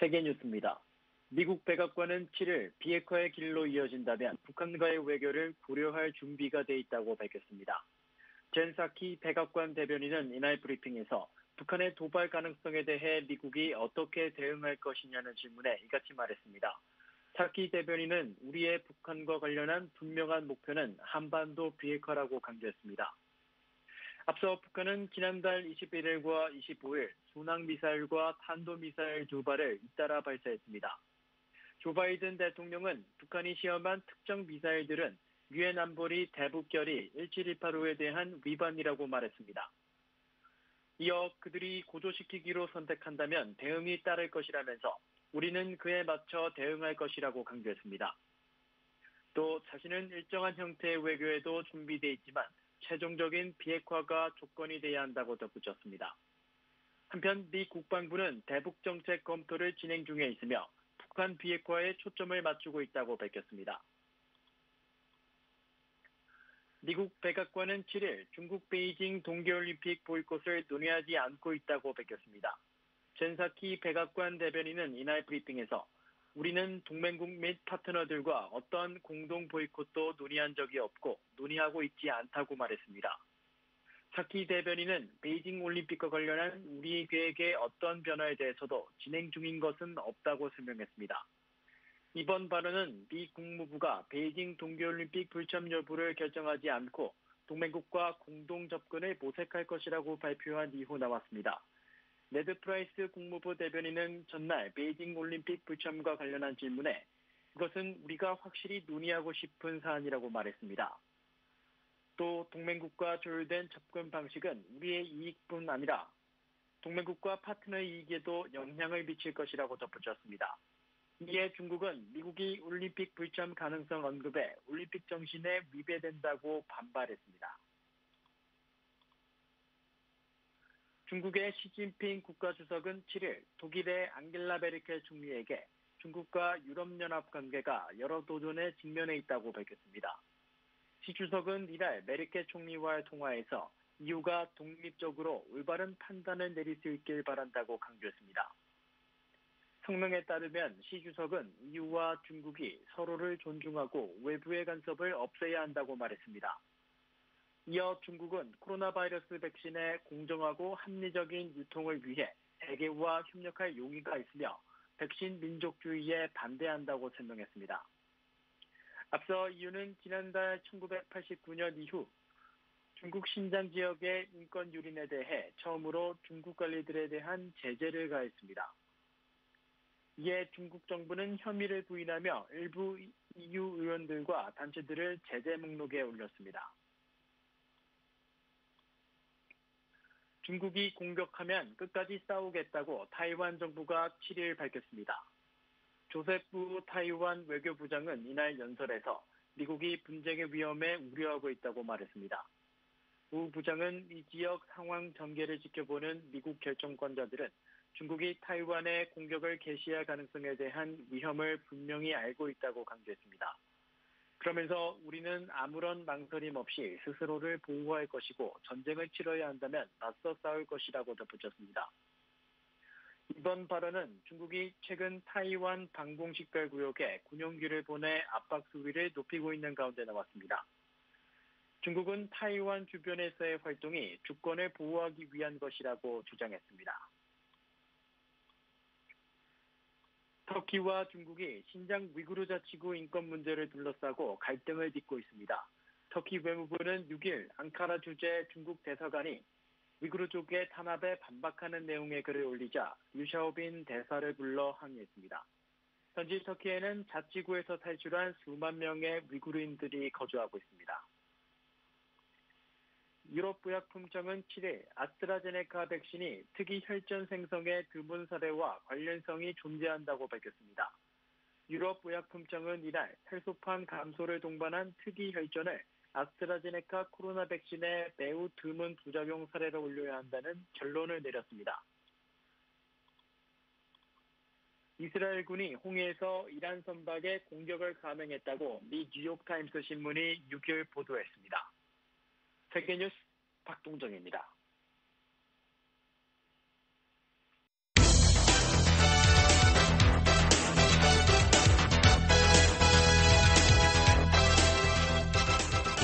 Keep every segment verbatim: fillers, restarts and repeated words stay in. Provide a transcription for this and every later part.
세계 뉴스입니다. 미국 백악관은 칠일 비핵화의 길로 이어진다면 북한과의 외교를 고려할 준비가 돼 있다고 밝혔습니다. 젠 사키 백악관 대변인은 이날 브리핑에서 북한의 도발 가능성에 대해 미국이 어떻게 대응할 것이냐는 질문에 이같이 말했습니다. 사키 대변인은 우리의 북한과 관련한 분명한 목표는 한반도 비핵화라고 강조했습니다. 앞서 북한은 지난달 이십일일과 이십오일 순항미사일과 탄도미사일 두 발을 잇따라 발사했습니다. 조 바이든 대통령은 북한이 시험한 특정 미사일들은 유엔 안보리 대북결의 일칠이팔오에 대한 위반이라고 말했습니다. 이어 그들이 고조시키기로 선택한다면 대응이 따를 것이라면서 우리는 그에 맞춰 대응할 것이라고 강조했습니다. 또 자신은 일정한 형태의 외교에도 준비돼 있지만 최종적인 비핵화가 조건이 돼야 한다고 덧붙였습니다. 한편 미 국방부는 대북 정책 검토를 진행 중에 있으며 북한 비핵화에 초점을 맞추고 있다고 밝혔습니다. 미국 백악관은 칠일 중국 베이징 동계올림픽 보이콧을 논의하지 않고 있다고 밝혔습니다. 젠 사키 백악관 대변인은 이날 브리핑에서 우리는 동맹국 및 파트너들과 어떤 공동 보이콧도 논의한 적이 없고 논의하고 있지 않다고 말했습니다. 사키 대변인은 베이징 올림픽과 관련한 우리 계획의 어떤 변화에 대해서도 진행 중인 것은 없다고 설명했습니다. 이번 발언은 미 국무부가 베이징 동계올림픽 불참 여부를 결정하지 않고 동맹국과 공동 접근을 모색할 것이라고 발표한 이후 나왔습니다. 네드 프라이스 국무부 대변인은 전날 베이징 올림픽 불참과 관련한 질문에 이것은 우리가 확실히 논의하고 싶은 사안이라고 말했습니다. 또 동맹국과 조율된 접근 방식은 우리의 이익뿐 아니라 동맹국과 파트너의 이익에도 영향을 미칠 것이라고 덧붙였습니다. 이에 중국은 미국이 올림픽 불참 가능성 언급에 올림픽 정신에 위배된다고 반발했습니다. 중국의 시진핑 국가주석은 칠일 독일의 앙겔라 메르켈 총리에게 중국과 유럽연합 관계가 여러 도전에 직면해 있다고 밝혔습니다. 시 주석은 이날 메르켈 총리와의 통화에서 이유가 독립적으로 올바른 판단을 내릴 수 있길 바란다고 강조했습니다. 성명에 따르면 시 주석은 이유와 중국이 서로를 존중하고 외부의 간섭을 없애야 한다고 말했습니다. 이어 중국은 코로나 바이러스 백신의 공정하고 합리적인 유통을 위해 세계와 협력할 용의가 있으며 백신 민족주의에 반대한다고 설명했습니다. 앞서 이유는 지난달 천구백팔십구년 이후 중국 신장 지역의 인권 유린에 대해 처음으로 중국 관리들에 대한 제재를 가했습니다. 이에 중국 정부는 혐의를 부인하며 일부 이유 의원들과 단체들을 제재 목록에 올렸습니다. 중국이 공격하면 끝까지 싸우겠다고 타이완 정부가 칠일 밝혔습니다. 조세프 타이완 외교부장은 이날 연설에서 미국이 분쟁의 위험에 우려하고 있다고 말했습니다. 우 부장은 이 지역 상황 전개를 지켜보는 미국 결정권자들은 중국이 타이완에 공격을 개시할 가능성에 대한 위험을 분명히 알고 있다고 강조했습니다. 그러면서 우리는 아무런 망설임 없이 스스로를 보호할 것이고 전쟁을 치러야 한다면 맞서 싸울 것이라고 덧붙였습니다. 이번 발언은 중국이 최근 타이완 방공식별구역에 군용기를 보내 압박 수위를 높이고 있는 가운데 나왔습니다. 중국은 타이완 주변에서의 활동이 주권을 보호하기 위한 것이라고 주장했습니다. 터키와 중국이 신장 위구르 자치구 인권 문제를 둘러싸고 갈등을 빚고 있습니다. 터키 외무부는 육일 앙카라 주재 중국 대사관이 위구르족의 탄압에 반박하는 내용의 글을 올리자 유샤오빈 대사를 불러 항의했습니다. 현지 터키에는 자치구에서 탈출한 수만 명의 위구르인들이 거주하고 있습니다. 유럽의약품청은 칠일 아스트라제네카 백신이 특이 혈전 생성의 드문 사례와 관련성이 존재한다고 밝혔습니다. 유럽의약품청은 이날 혈소판 감소를 동반한 특이 혈전을 아스트라제네카 코로나 백신의 매우 드문 부작용 사례로 올려야 한다는 결론을 내렸습니다. 이스라엘군이 홍해에서 이란 선박에 공격을 감행했다고 미 뉴욕타임스 신문이 육일 보도했습니다. 세계뉴스 박동정입니다.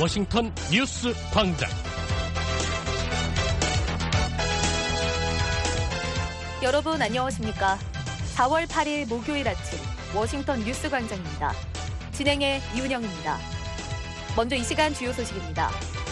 워싱턴 뉴스 광장. 여러분 안녕하십니까? 사월 팔일 목요일 아침 워싱턴 뉴스 광장입니다. 진행의 이은영입니다. 먼저 이 시간 주요 소식입니다.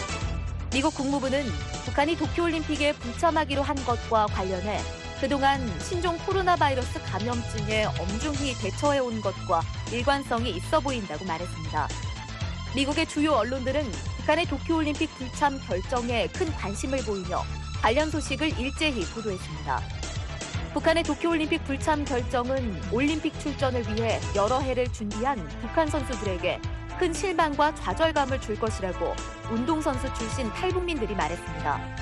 미국 국무부는 북한이 도쿄올림픽에 불참하기로 한 것과 관련해 그동안 신종 코로나 바이러스 감염증에 엄중히 대처해온 것과 일관성이 있어 보인다고 말했습니다. 미국의 주요 언론들은 북한의 도쿄올림픽 불참 결정에 큰 관심을 보이며 관련 소식을 일제히 보도했습니다. 북한의 도쿄올림픽 불참 결정은 올림픽 출전을 위해 여러 해를 준비한 북한 선수들에게 큰 실망과 좌절감을 줄 것이라고 운동선수 출신 탈북민들이 말했습니다.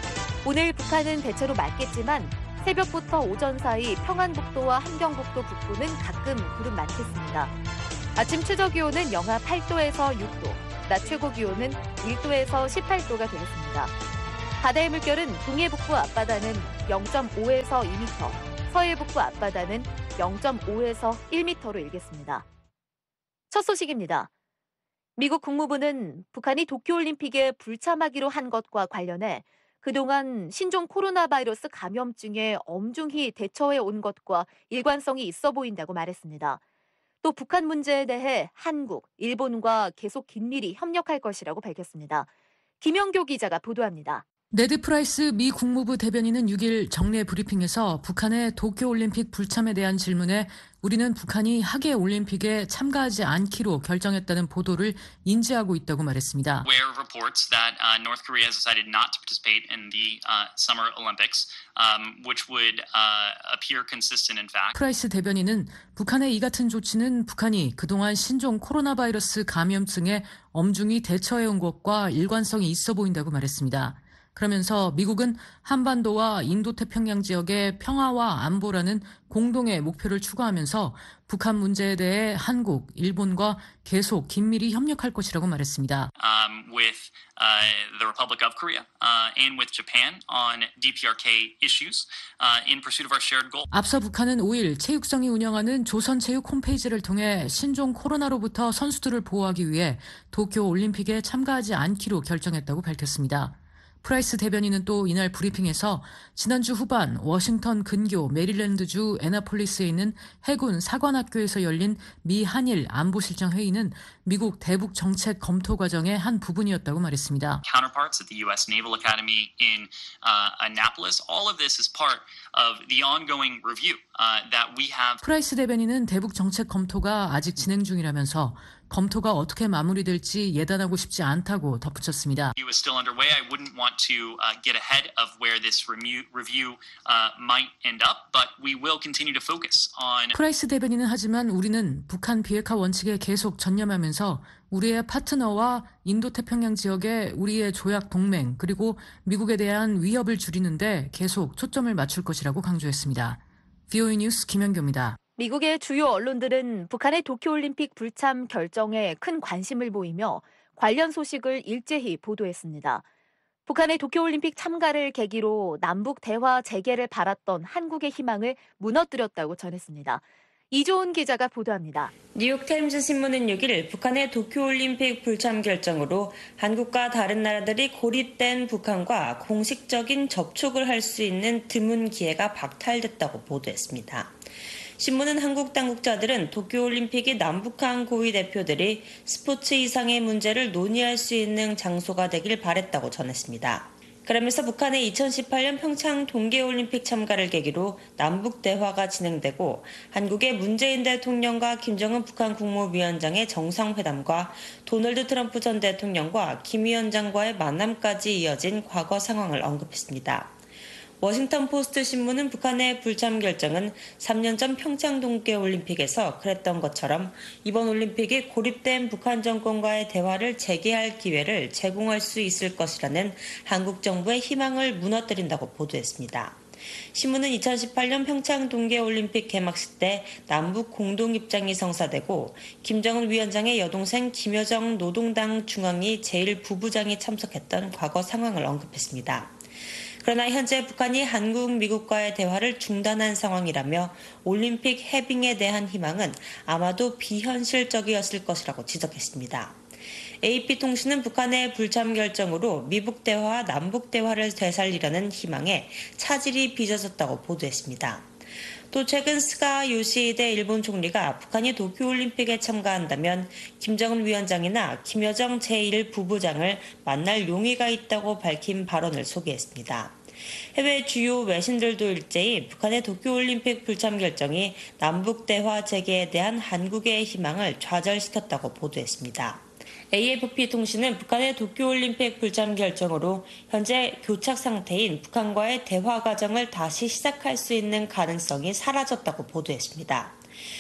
오늘 북한은 대체로 맑겠지만 새벽부터 오전 사이 평안북도와 함경북도 북부는 가끔 구름 많겠습니다. 아침 최저기온은 영하 팔도에서 육도, 낮 최고기온은 일도에서 십팔도가 되겠습니다. 바다의 물결은 동해북부 앞바다는 영점오에서 이 미터, 서해북부 앞바다는 영점오에서 일 미터로 일겠습니다. 첫 소식입니다. 미국 국무부는 북한이 도쿄올림픽에 불참하기로 한 것과 관련해 그동안 신종 코로나 바이러스 감염증에 엄중히 대처해 온 것과 일관성이 있어 보인다고 말했습니다. 또 북한 문제에 대해 한국, 일본과 계속 긴밀히 협력할 것이라고 밝혔습니다. 김영교 기자가 보도합니다. 네드 프라이스 미 국무부 대변인은 육일 정례 브리핑에서 북한의 도쿄올림픽 불참에 대한 질문에 우리는 북한이 하계 올림픽에 참가하지 않기로 결정했다는 보도를 인지하고 있다고 말했습니다. Where reports that uh, North Korea has decided not to participate in the uh, Summer Olympics, um, which would uh, appear consistent in fact. 프라이스 대변인은 북한의 이 같은 조치는 북한이 그동안 신종 코로나 바이러스 감염증에 엄중히 대처해온 것과 일관성이 있어 보인다고 말했습니다. 그러면서 미국은 한반도와 인도태평양 지역의 평화와 안보라는 공동의 목표를 추구하면서 북한 문제에 대해 한국, 일본과 계속 긴밀히 협력할 것이라고 말했습니다. Um, with uh, the Republic of Korea uh, and with Japan on 디 피 알 케이 issues uh, in pursuit of our shared goal. 앞서 북한은 오일 체육성이 운영하는 조선체육 홈페이지를 통해 신종 코로나로부터 선수들을 보호하기 위해 도쿄 올림픽에 참가하지 않기로 결정했다고 밝혔습니다. 프라이스 대변인은 또 이날 브리핑에서 지난주 후반 워싱턴 근교 메릴랜드주 애나폴리스에 있는 해군 사관학교에서 열린 미 한일 안보실장 회의는 미국 대북 정책 검토 과정의 한 부분이었다고 말했습니다. Counterparts at the U S Naval Academy in uh, Annapolis, all of this is part of the ongoing review uh, that we have. 프라이스 대변인은 대북 정책 검토가 아직 진행 중이라면서 검토가 어떻게 마무리될지 예단하고 싶지 않다고 덧붙였습니다. It was still underway. I wouldn't want to uh, get ahead of where this review, review uh, might end up, but we will continue to focus on. 프라이스 대변인은 하지만 우리는 북한 비핵화 원칙에 계속 전념하면서 우리의 파트너와 인도태평양 지역의 우리의 조약 동맹 그리고 미국에 대한 위협을 줄이는데 계속 초점을 맞출 것이라고 강조했습니다. 브이오이 뉴스 김현교입니다. 미국의 주요 언론들은 북한의 도쿄올림픽 불참 결정에 큰 관심을 보이며 관련 소식을 일제히 보도했습니다. 북한의 도쿄올림픽 참가를 계기로 남북 대화 재개를 바랐던 한국의 희망을 무너뜨렸다고 전했습니다. 이조은 기자가 보도합니다. 뉴욕타임스 신문은 육일 북한의 도쿄올림픽 불참 결정으로 한국과 다른 나라들이 고립된 북한과 공식적인 접촉을 할 수 있는 드문 기회가 박탈됐다고 보도했습니다. 신문은 한국 당국자들은 도쿄올림픽이 남북한 고위 대표들이 스포츠 이상의 문제를 논의할 수 있는 장소가 되길 바랬다고 전했습니다. 그러면서 북한의 이천십팔년 평창 동계올림픽 참가를 계기로 남북 대화가 진행되고 한국의 문재인 대통령과 김정은 북한 국무위원장의 정상회담과 도널드 트럼프 전 대통령과 김 위원장과의 만남까지 이어진 과거 상황을 언급했습니다. 워싱턴 포스트 신문은 북한의 불참 결정은 삼 년 전 평창 동계올림픽에서 그랬던 것처럼 이번 올림픽이 고립된 북한 정권과의 대화를 재개할 기회를 제공할 수 있을 것이라는 한국 정부의 희망을 무너뜨린다고 보도했습니다. 신문은 이천십팔년 평창 동계올림픽 개막식 때 남북 공동 입장이 성사되고 김정은 위원장의 여동생 김여정 노동당 중앙위 제일 부부장이 참석했던 과거 상황을 언급했습니다. 그러나 현재 북한이 한국, 미국과의 대화를 중단한 상황이라며 올림픽 해빙에 대한 희망은 아마도 비현실적이었을 것이라고 지적했습니다. 에이피통신은 북한의 불참 결정으로 미북 대화와 남북 대화를 되살리려는 희망에 차질이 빚어졌다고 보도했습니다. 또 최근 스가 요시히데 일본 총리가 북한이 도쿄올림픽에 참가한다면 김정은 위원장이나 김여정 제일 부부장을 만날 용의가 있다고 밝힌 발언을 소개했습니다. 해외 주요 외신들도 일제히 북한의 도쿄올림픽 불참 결정이 남북 대화 재개에 대한 한국의 희망을 좌절시켰다고 보도했습니다. 에이에프피-통신은 북한의 도쿄올림픽 불참 결정으로 현재 교착 상태인 북한과의 대화 과정을 다시 시작할 수 있는 가능성이 사라졌다고 보도했습니다.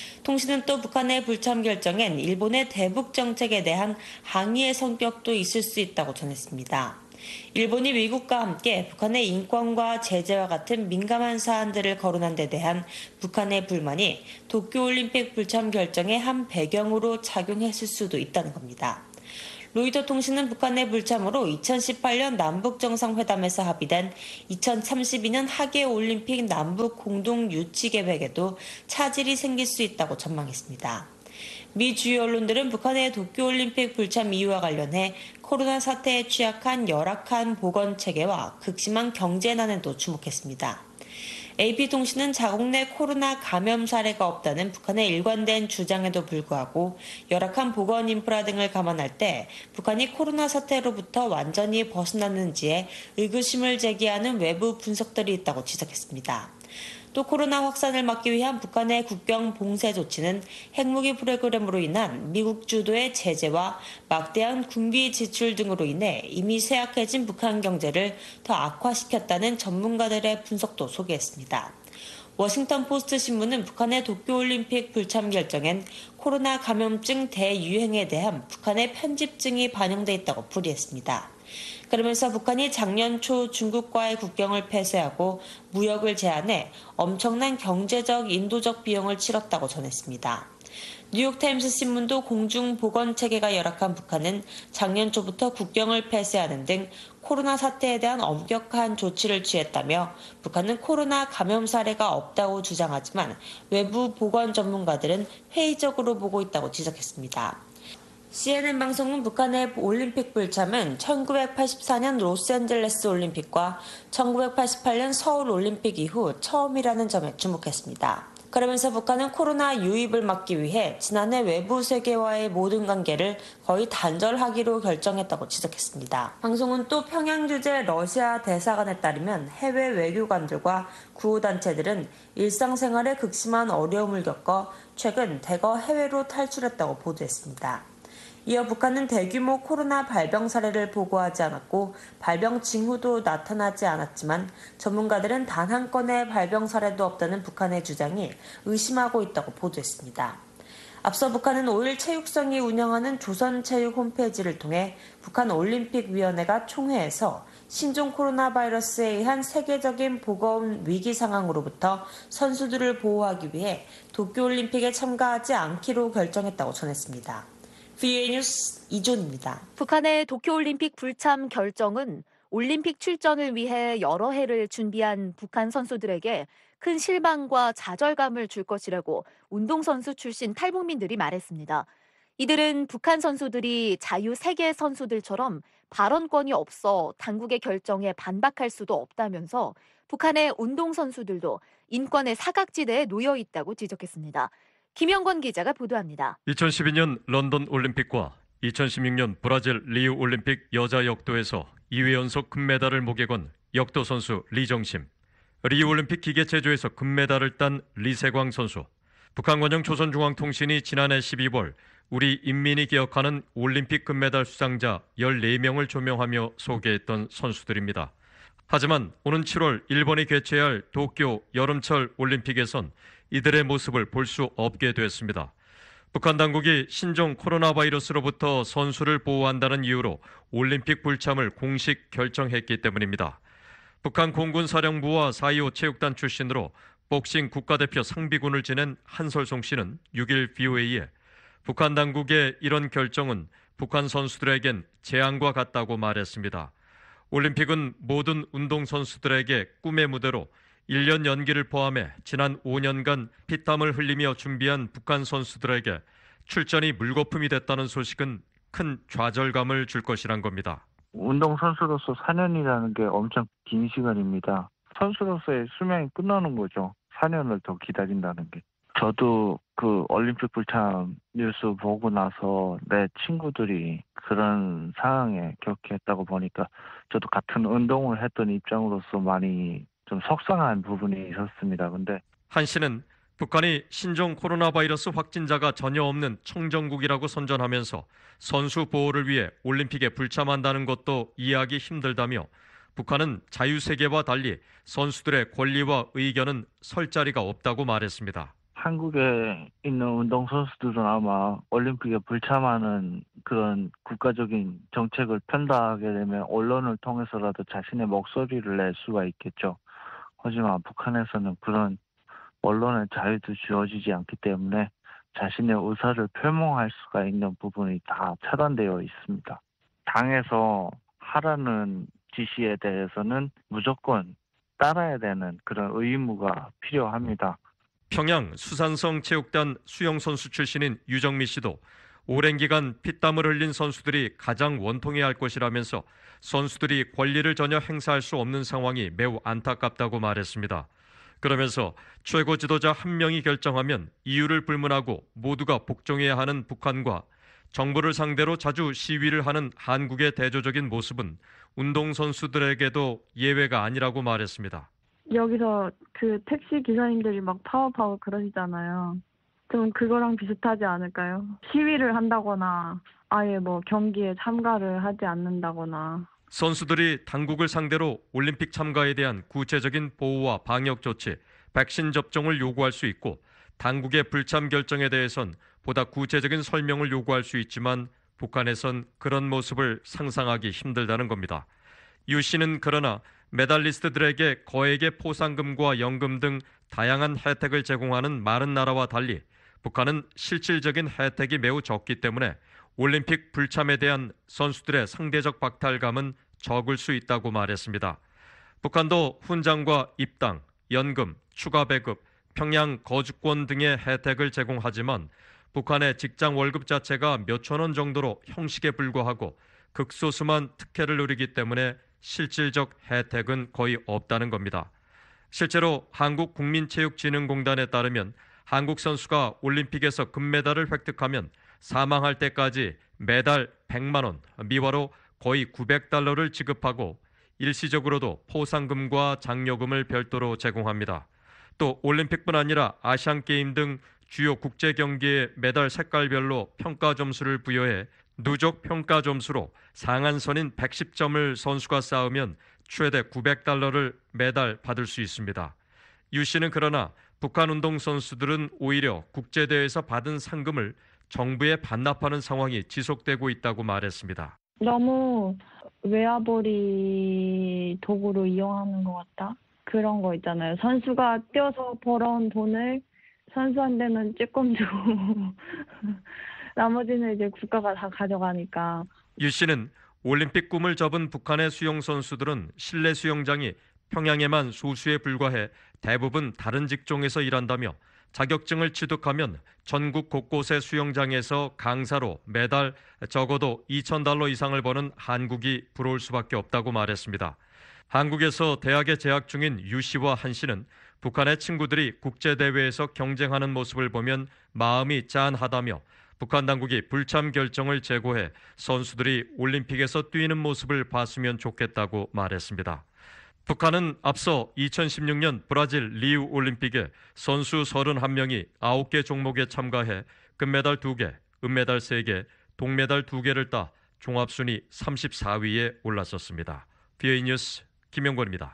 통신은 또 북한의 불참 결정엔 일본의 대북 정책에 대한 항의의 성격도 있을 수 있다고 전했습니다. 일본이 미국과 함께 북한의 인권과 제재와 같은 민감한 사안들을 거론한 데 대한 북한의 불만이 도쿄올림픽 불참 결정의 한 배경으로 작용했을 수도 있다는 겁니다. 로이터 통신은 북한의 불참으로 이천십팔 년 남북정상회담에서 합의된 이천삼십이 년 하계올림픽 남북 공동 유치 계획에도 차질이 생길 수 있다고 전망했습니다. 미 주요 언론들은 북한의 도쿄올림픽 불참 이유와 관련해 코로나 사태에 취약한 열악한 보건체계와 극심한 경제난에도 주목했습니다. 에이피통신은 자국 내 코로나 감염 사례가 없다는 북한의 일관된 주장에도 불구하고 열악한 보건 인프라 등을 감안할 때 북한이 코로나 사태로부터 완전히 벗어났는지에 의구심을 제기하는 외부 분석들이 있다고 지적했습니다. 또 코로나 확산을 막기 위한 북한의 국경 봉쇄 조치는 핵무기 프로그램으로 인한 미국 주도의 제재와 막대한 군비 지출 등으로 인해 이미 쇠약해진 북한 경제를 더 악화시켰다는 전문가들의 분석도 소개했습니다. 워싱턴 포스트 신문은 북한의 도쿄올림픽 불참 결정엔 코로나 감염증 대유행에 대한 북한의 편집증이 반영돼 있다고 풀이했습니다. 그러면서 북한이 작년 초 중국과의 국경을 폐쇄하고 무역을 제한해 엄청난 경제적, 인도적 비용을 치렀다고 전했습니다. 뉴욕타임스 신문도 공중보건체계가 열악한 북한은 작년 초부터 국경을 폐쇄하는 등 코로나 사태에 대한 엄격한 조치를 취했다며 북한은 코로나 감염 사례가 없다고 주장하지만 외부 보건 전문가들은 회의적으로 보고 있다고 지적했습니다. 씨엔엔 방송은 북한의 올림픽 불참은 천구백팔십사 년 로스앤젤레스 올림픽과 천구백팔십팔 년 서울 올림픽 이후 처음이라는 점에 주목했습니다. 그러면서 북한은 코로나 유입을 막기 위해 지난해 외부 세계와의 모든 관계를 거의 단절하기로 결정했다고 지적했습니다. 방송은 또 평양 주재 러시아 대사관에 따르면 해외 외교관들과 구호단체들은 일상생활에 극심한 어려움을 겪어 최근 대거 해외로 탈출했다고 보도했습니다. 이어 북한은 대규모 코로나 발병 사례를 보고하지 않았고 발병 징후도 나타나지 않았지만 전문가들은 단 한 건의 발병 사례도 없다는 북한의 주장이 의심하고 있다고 보도했습니다. 앞서 북한은 오 일 체육성이 운영하는 조선체육 홈페이지를 통해 북한올림픽위원회가 총회에서 신종 코로나 바이러스에 의한 세계적인 보건 위기 상황으로부터 선수들을 보호하기 위해 도쿄올림픽에 참가하지 않기로 결정했다고 전했습니다. 브이오에이 뉴스 이존입니다. 북한의 도쿄올림픽 불참 결정은 올림픽 출전을 위해 여러 해를 준비한 북한 선수들에게 큰 실망과 좌절감을 줄 것이라고 운동선수 출신 탈북민들이 말했습니다. 이들은 북한 선수들이 자유세계 선수들처럼 발언권이 없어 당국의 결정에 반박할 수도 없다면서 북한의 운동선수들도 인권의 사각지대에 놓여 있다고 지적했습니다. 김영권 기자가 보도합니다. 이천십이 년 런던 올림픽과 이천십육 년 브라질 리우 올림픽 여자 역도에서 이 회 연속 금메달을 목에 건 역도 선수 리정심, 리우 올림픽 기계체조에서 금메달을 딴 리세광 선수, 북한 관영 조선중앙통신이 지난해 십이월 우리 인민이 기억하는 올림픽 금메달 수상자 열네 명을 조명하며 소개했던 선수들입니다. 하지만 오는 칠월 일본이 개최할 도쿄 여름철 올림픽에선 이들의 모습을 볼 수 없게 됐습니다. 북한 당국이 신종 코로나 바이러스로부터 선수를 보호한다는 이유로 올림픽 불참을 공식 결정했기 때문입니다. 북한 공군사령부와 사 이오 체육단 출신으로 복싱 국가대표 상비군을 지낸 한설송 씨는 육 일 브이오에이에 북한 당국의 이런 결정은 북한 선수들에겐 재앙과 같다고 말했습니다. 올림픽은 모든 운동선수들에게 꿈의 무대로 일 년 연기를 포함해 지난 오 년간 피땀을 흘리며 준비한 북한 선수들에게 출전이 물거품이 됐다는 소식은 큰 좌절감을 줄 것이란 겁니다. 운동선수로서 사 년이라는 게 엄청 긴 시간입니다. 선수로서의 수명이 끝나는 거죠. 사 년을 더 기다린다는 게. 저도 그 올림픽 불참 뉴스 보고 나서 내 친구들이 그런 상황에 겪했다고 보니까 저도 같은 운동을 했던 입장으로서 많이 좀 속상한 부분이 있었습니다. 근데 한 씨는 북한이 신종 코로나 바이러스 확진자가 전혀 없는 청정국이라고 선전하면서 선수 보호를 위해 올림픽에 불참한다는 것도 이해하기 힘들다며 북한은 자유세계와 달리 선수들의 권리와 의견은 설 자리가 없다고 말했습니다. 한국에 있는 운동선수들은 아마 올림픽에 불참하는 그런 국가적인 정책을 편다하게 되면 언론을 통해서라도 자신의 목소리를 낼 수가 있겠죠. 하지만 북한에서는 그런 언론의 자유도 주어지지 않기 때문에 자신의 의사를 표명할 수가 있는 부분이 다 차단되어 있습니다. 당에서 하라는 지시에 대해서는 무조건 따라야 되는 그런 의무가 필요합니다. 평양 수산성 체육단 수영선수 출신인 유정미 씨도 오랜 기간 피땀을 흘린 선수들이 가장 원통해야 할 것이라면서 선수들이 권리를 전혀 행사할 수 없는 상황이 매우 안타깝다고 말했습니다. 그러면서 최고 지도자 한 명이 결정하면 이유를 불문하고 모두가 복종해야 하는 북한과 정부를 상대로 자주 시위를 하는 한국의 대조적인 모습은 운동선수들에게도 예외가 아니라고 말했습니다. 여기서 그 택시 기사님들이 막 파워파워 그러시잖아요. 좀 그거랑 비슷하지 않을까요? 시위를 한다거나 아예 뭐 경기에 참가를 하지 않는다거나. 선수들이 당국을 상대로 올림픽 참가에 대한 구체적인 보호와 방역 조치, 백신 접종을 요구할 수 있고 당국의 불참 결정에 대해선 보다 구체적인 설명을 요구할 수 있지만 북한에선 그런 모습을 상상하기 힘들다는 겁니다. 유 씨는 그러나 메달리스트들에게 거액의 포상금과 연금 등 다양한 혜택을 제공하는 많은 나라와 달리 북한은 실질적인 혜택이 매우 적기 때문에 올림픽 불참에 대한 선수들의 상대적 박탈감은 적을 수 있다고 말했습니다. 북한도 훈장과 입당, 연금, 추가 배급, 평양 거주권 등의 혜택을 제공하지만 북한의 직장 월급 자체가 몇천 원 정도로 형식에 불과하고 극소수만 특혜를 누리기 때문에 실질적 혜택은 거의 없다는 겁니다. 실제로 한국국민체육진흥공단에 따르면 한국 선수가 올림픽에서 금메달을 획득하면 사망할 때까지 매달 백만 원, 미화로 거의 구백 달러를 지급하고 일시적으로도 포상금과 장려금을 별도로 제공합니다. 또 올림픽뿐 아니라 아시안게임 등 주요 국제 경기의 메달 색깔별로 평가 점수를 부여해 누적 평가 점수로 상한선인 백십 점을 선수가 쌓으면 최대 구백 달러를 매달 받을 수 있습니다. 유 씨는 그러나 북한 운동선수들은 오히려 국제대회에서 받은 상금을 정부에 반납하는 상황이 지속되고 있다고 말했습니다. 너무 외화벌이 도구로 이용하는 것 같다? 그런 거 있잖아요. 선수가 뛰어서 벌어온 돈을 선수한테는 찌꺼m 주고 나머지는 이제 국가가 다 가져가니까. 유 씨는 올림픽 꿈을 접은 북한의 수영 선수들은 실내 수영장이 평양에만 소수에 불과해 대부분 다른 직종에서 일한다며 자격증을 취득하면 전국 곳곳의 수영장에서 강사로 매달 적어도 이천 달러 이상을 버는 한국이 부러울 수밖에 없다고 말했습니다. 한국에서 대학에 재학 중인 유 씨와 한 씨는 북한의 친구들이 국제대회에서 경쟁하는 모습을 보면 마음이 짠하다며 북한 당국이 불참 결정을 제고해 선수들이 올림픽에서 뛰는 모습을 봤으면 좋겠다고 말했습니다. 북한은 앞서 이천십육 년 브라질 리우 올림픽에 선수 서른한 명이 아홉 개 종목에 참가해 금메달 두 개, 은메달 세 개, 동메달 두 개를 따 종합순위 삼십사 위에 올랐었습니다. 비오이 뉴스 김영권입니다.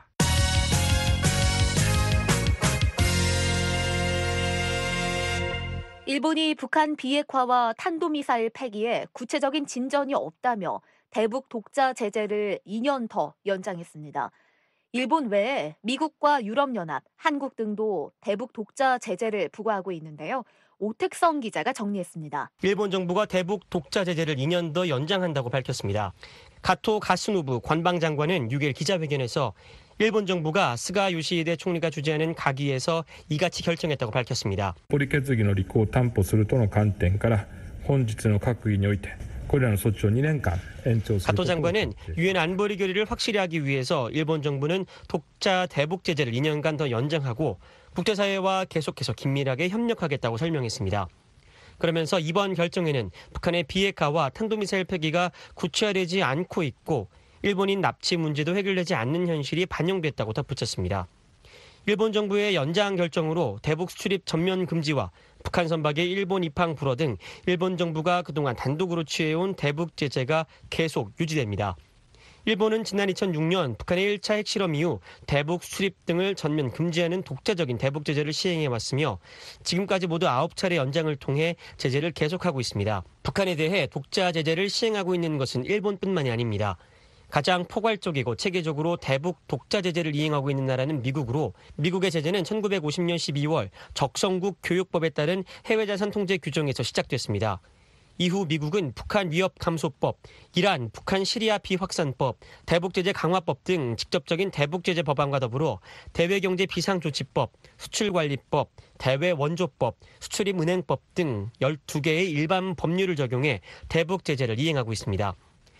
일본이 북한 비핵화와 탄도미사일 폐기에 구체적인 진전이 없다며 대북 독자 제재를 이 년 더 연장했습니다. 일본 외에 미국과 유럽연합, 한국 등도 대북 독자 제재를 부과하고 있는데요. 오택성 기자가 정리했습니다. 일본 정부가 대북 독자 제재를 이 년 더 연장한다고 밝혔습니다. 가토 가스노부 관방장관은 육 일 기자회견에서 일본 정부가 스가 요시히데 총리가 주재하는 가기에서 이같이 결정했다고 밝혔습니다. 安保理決議の履行を担保するとの観点から本日の閣議において 가토 장관은 유엔 안보리 결의를 확실히 하기 위해서 일본 정부는 독자 대북 제재를 이 년간 더 연장하고 국제사회와 계속해서 긴밀하게 협력하겠다고 설명했습니다. 그러면서 이번 결정에는 북한의 비핵화와 탄도미사일 폐기가 구체화되지 않고 있고 일본인 납치 문제도 해결되지 않는 현실이 반영됐다고 덧붙였습니다. 일본 정부의 연장 결정으로 대북 수출입 전면 금지와 북한 선박의 일본 입항 불허 등 일본 정부가 그동안 단독으로 취해온 대북 제재가 계속 유지됩니다. 일본은 지난 이천육 년 북한의 일 차 핵실험 이후 대북 수출입 등을 전면 금지하는 독자적인 대북 제재를 시행해왔으며 지금까지 모두 아홉 차례 연장을 통해 제재를 계속하고 있습니다. 북한에 대해 독자 제재를 시행하고 있는 것은 일본뿐만이 아닙니다. 가장 포괄적이고 체계적으로 대북 독자 제재를 이행하고 있는 나라는 미국으로 미국의 제재는 천구백오십 년 십이월 적성국 교육법에 따른 해외자산 통제 규정에서 시작됐습니다. 이후 미국은 북한 위협 감소법, 이란, 북한 시리아 비확산법, 대북 제재 강화법 등 직접적인 대북 제재 법안과 더불어 대외경제 비상조치법, 수출관리법, 대외원조법, 수출입은행법 등 열두 개의 일반 법률을 적용해 대북 제재를 이행하고 있습니다.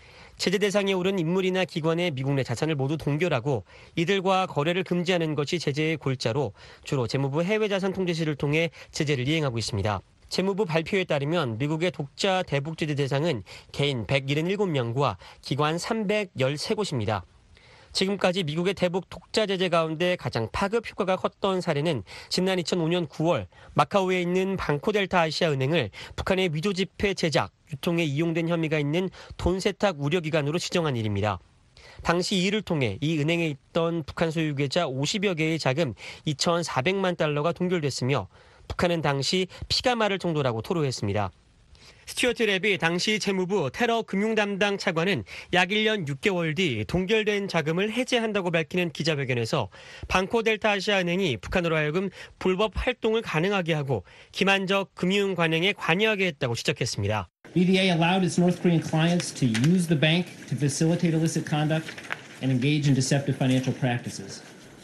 제재 대상에 오른 인물이나 기관의 미국 내 자산을 모두 동결하고 이들과 거래를 금지하는 것이 제재의 골자로 주로 재무부 해외자산 통제실을 통해 제재를 이행하고 있습니다. 재무부 발표에 따르면 미국의 독자 대북 제재 대상은 개인 백칠십칠 명과 기관 삼백십삼 곳입니다. 지금까지 미국의 대북 독자 제재 가운데 가장 파급 효과가 컸던 사례는 지난 이천오 년 구월 마카오에 있는 방코델타 아시아은행을 북한의 위조지폐 제작, 유통에 이용된 혐의가 있는 돈 세탁 우려기관으로 지정한 일입니다. 당시 이 일을 통해 이 은행에 있던 북한 소유 계좌 오십여 개의 자금 이천사백만 달러가 동결됐으며 북한은 당시 피가 마를 정도라고 토로했습니다. 스튜어트 랩이 당시 재무부 테러 금융 담당 차관은 약 일 년 육 개월 뒤 동결된 자금을 해제한다고 밝히는 기자회견에서 방코델타 아시아은행이 북한으로 하여금 불법 활동을 가능하게 하고 기만적 금융 관행에 관여하게 했다고 지적했습니다. 비디에이 allowed its North Korean clients to use the bank to facilitate illicit conduct and engage in deceptive financial practices.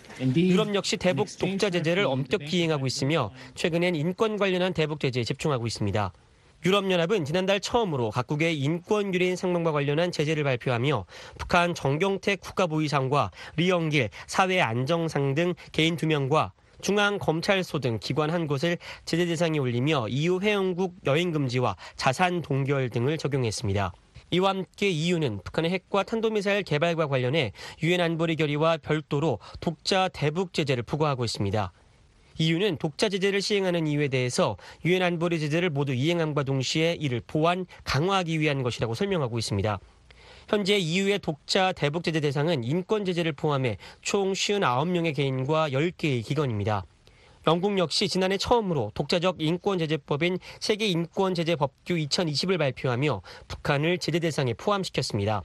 유럽 역시 대북 독자 제재를 엄격히 이행하고 있으며 최근엔 인권 관련한 대북 제재에 집중하고 있습니다. 유럽연합은 지난달 처음으로 각국의 인권 유린 상황과 관련한 제재를 발표하며 북한 정경택 국가보위상과 리영길 사회안정상 등 개인 두 명과 중앙검찰소 등 기관 한 곳을 제재 대상에 올리며 이유 회원국 여행 금지와 자산 동결 등을 적용했습니다. 이와 함께 이유는 북한의 핵과 탄도미사일 개발과 관련해 유엔 안보리 결의와 별도로 독자 대북 제재를 부과하고 있습니다. 이유는 독자 제재를 시행하는 이유에 대해서 유엔 안보리 제재를 모두 이행함과 동시에 이를 보완, 강화하기 위한 것이라고 설명하고 있습니다. 현재 이유의 독자 대북 제재 대상은 인권 제재를 포함해 총 오십구 명의 개인과 열 개의 기관입니다. 영국 역시 지난해 처음으로 독자적 인권제재법인 세계인권제재법규 이천이십을 발표하며 북한을 제재 대상에 포함시켰습니다.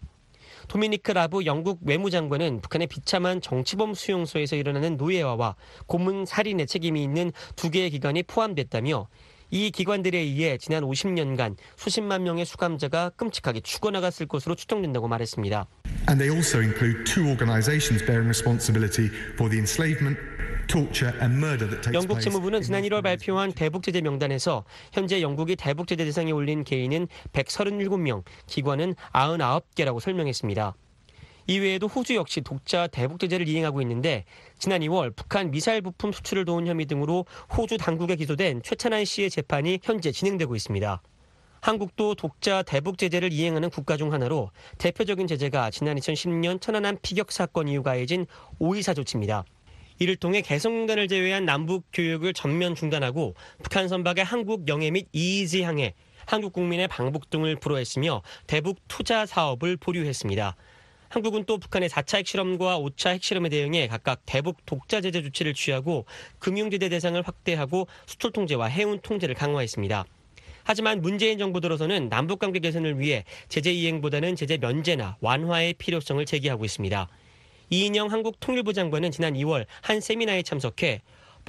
도미니크 라브 영국 외무장관은 북한의 비참한 정치범 수용소에서 일어나는 노예화와 고문 살인의 책임이 있는 두 개의 기관이 포함됐다며 이 기관들에 의해 지난 오십 년간 수십만 명의 수감자가 끔찍하게 죽어나갔을 것으로 추정된다고 말했습니다. And they also include two organizations bearing responsibility for the enslavement, torture and murder that takes place. 영국 재무부는 지난 일월 발표한 대북 제재 명단에서 현재 영국이 대북 제재 대상에 올린 개인은 백삼십칠 명, 기관은 구십구 개라고 설명했습니다. 이외에도 호주 역시 독자 대북 제재를 이행하고 있는데 지난 이월 북한 미사일 부품 수출을 도운 혐의 등으로 호주 당국에 기소된 최찬한 씨의 재판이 현재 진행되고 있습니다. 한국도 독자 대북 제재를 이행하는 국가 중 하나로 대표적인 제재가 지난 이천십 년 천안함 피격 사건 이후 가해진 오이사 조치입니다. 이를 통해 개성공단을 제외한 남북 교육을 전면 중단하고 북한 선박의 한국 영해 및 이이지 항해, 한국 국민의 방북 등을 불허했으며 대북 투자 사업을 보류했습니다. 한국은 또 북한의 사 차 핵실험과 오 차 핵실험에 대응해 각각 대북 독자 제재 조치를 취하고 금융제재 대상을 확대하고 수출 통제와 해운 통제를 강화했습니다. 하지만 문재인 정부 들어서는 남북관계 개선을 위해 제재 이행보다는 제재 면제나 완화의 필요성을 제기하고 있습니다. 이인영 한국통일부 장관은 지난 이월 한 세미나에 참석해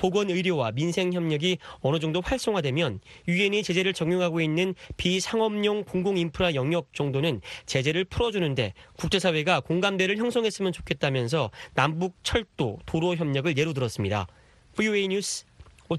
보건의료와 민생협력이 어느 정도 활성화되면 유엔이 제재를 적용하고 있는 비상업용 공공인프라 영역 정도는 제재를 풀어주는데 국제사회가 공감대를 형성했으면 좋겠다면서 남북 철도, 도로 협력을 예로 들었습니다. 브이오에이 뉴스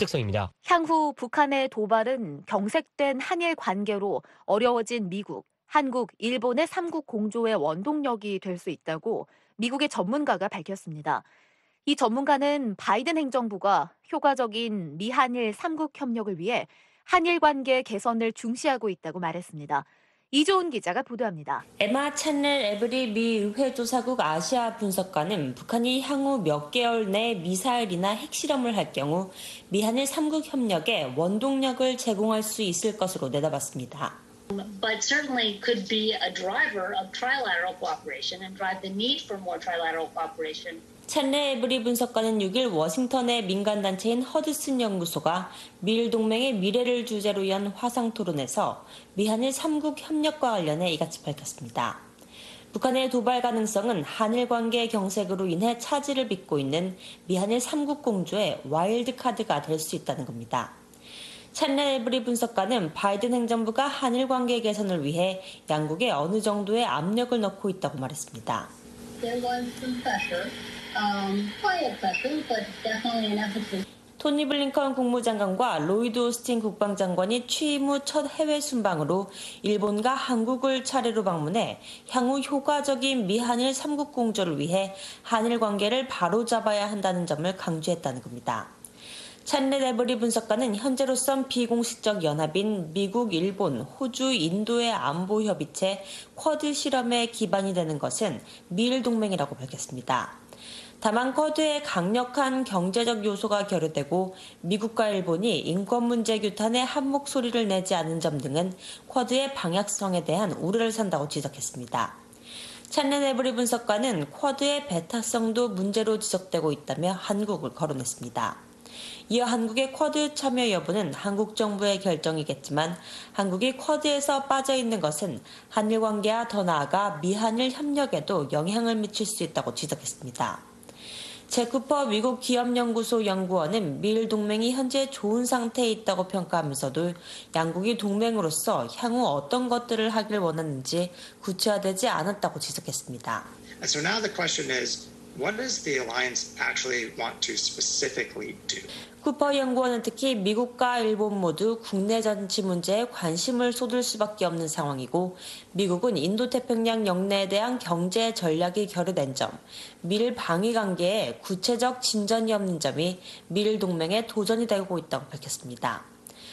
오택성입니다. 향후 북한의 도발은 경색된 한일 관계로 어려워진 미국, 한국, 일본의 삼국 공조의 원동력이 될 수 있다고 미국의 전문가가 밝혔습니다. 이 전문가는 바이든 행정부가 효과적인 미한일 삼국 협력을 위해 한일 관계 개선을 중시하고 있다고 말했습니다. 이조은 기자가 보도합니다. 에마 찬넬 에브리 미 의회조사국 아시아 분석관은 북한이 향후 몇 개월 내 미사일이나 핵실험을 할 경우 미한일 삼국 협력에 원동력을 제공할 수 있을 것으로 내다봤습니다. But certainly could be a driver of trilateral cooperation and drive the need for more trilateral cooperation. 찬넬 에브리 분석가는 육 일 워싱턴의 민간단체인 허드슨 연구소가 미일 동맹의 미래를 주제로 연 화상토론에서 미한일 삼국 협력과 관련해 이같이 밝혔습니다. 북한의 도발 가능성은 한일 관계 경색으로 인해 차질을 빚고 있는 미한일 삼국 공조의 와일드 카드가 될 수 있다는 겁니다. 찬넬 에브리 분석가는 바이든 행정부가 한일 관계 개선을 위해 양국에 어느 정도의 압력을 넣고 있다고 말했습니다. 토니 블링컨 국무장관과 로이드 오스틴 국방장관이 취임 후 첫 해외 순방으로 일본과 한국을 차례로 방문해 향후 효과적인 미한일 삼국 공조를 위해 한일 관계를 바로잡아야 한다는 점을 강조했다는 겁니다. 찬넬 에브리 분석가는 현재로선 비공식적 연합인 미국, 일본, 호주, 인도의 안보 협의체 쿼드 실험에 기반이 되는 것은 미일 동맹이라고 밝혔습니다. 다만 쿼드에 강력한 경제적 요소가 결여되고 미국과 일본이 인권 문제 규탄에 한 목소리를 내지 않은 점 등은 쿼드의 방향성에 대한 우려를 산다고 지적했습니다. 찬넬 에브리 분석가는 쿼드의 배타성도 문제로 지적되고 있다며 한국을 거론했습니다. 이어 한국의 쿼드 참여 여부는 한국 정부의 결정이겠지만 한국이 쿼드에서 빠져있는 것은 한일 관계와 더 나아가 미한일 협력에도 영향을 미칠 수 있다고 지적했습니다. 제쿠퍼 미국 기업연구소 연구원은 미일 동맹이 현재 좋은 상태에 있다고 평가하면서도 양국이 동맹으로서 향후 어떤 것들을 하길 원하는지 구체화되지 않았다고 지적했습니다. And so now the question is, what does the alliance actually want to specifically do? 쿠퍼 연구원은 특히 미국과 일본 모두 국내 정치 문제에 관심을 쏟을 수밖에 없는 상황이고 미국은 인도태평양 영내에 대한 경제 전략이 결여된 점, 미일 방위 관계에 구체적 진전이 없는 점이 미일 동맹의 도전이 되고 있다고 밝혔습니다.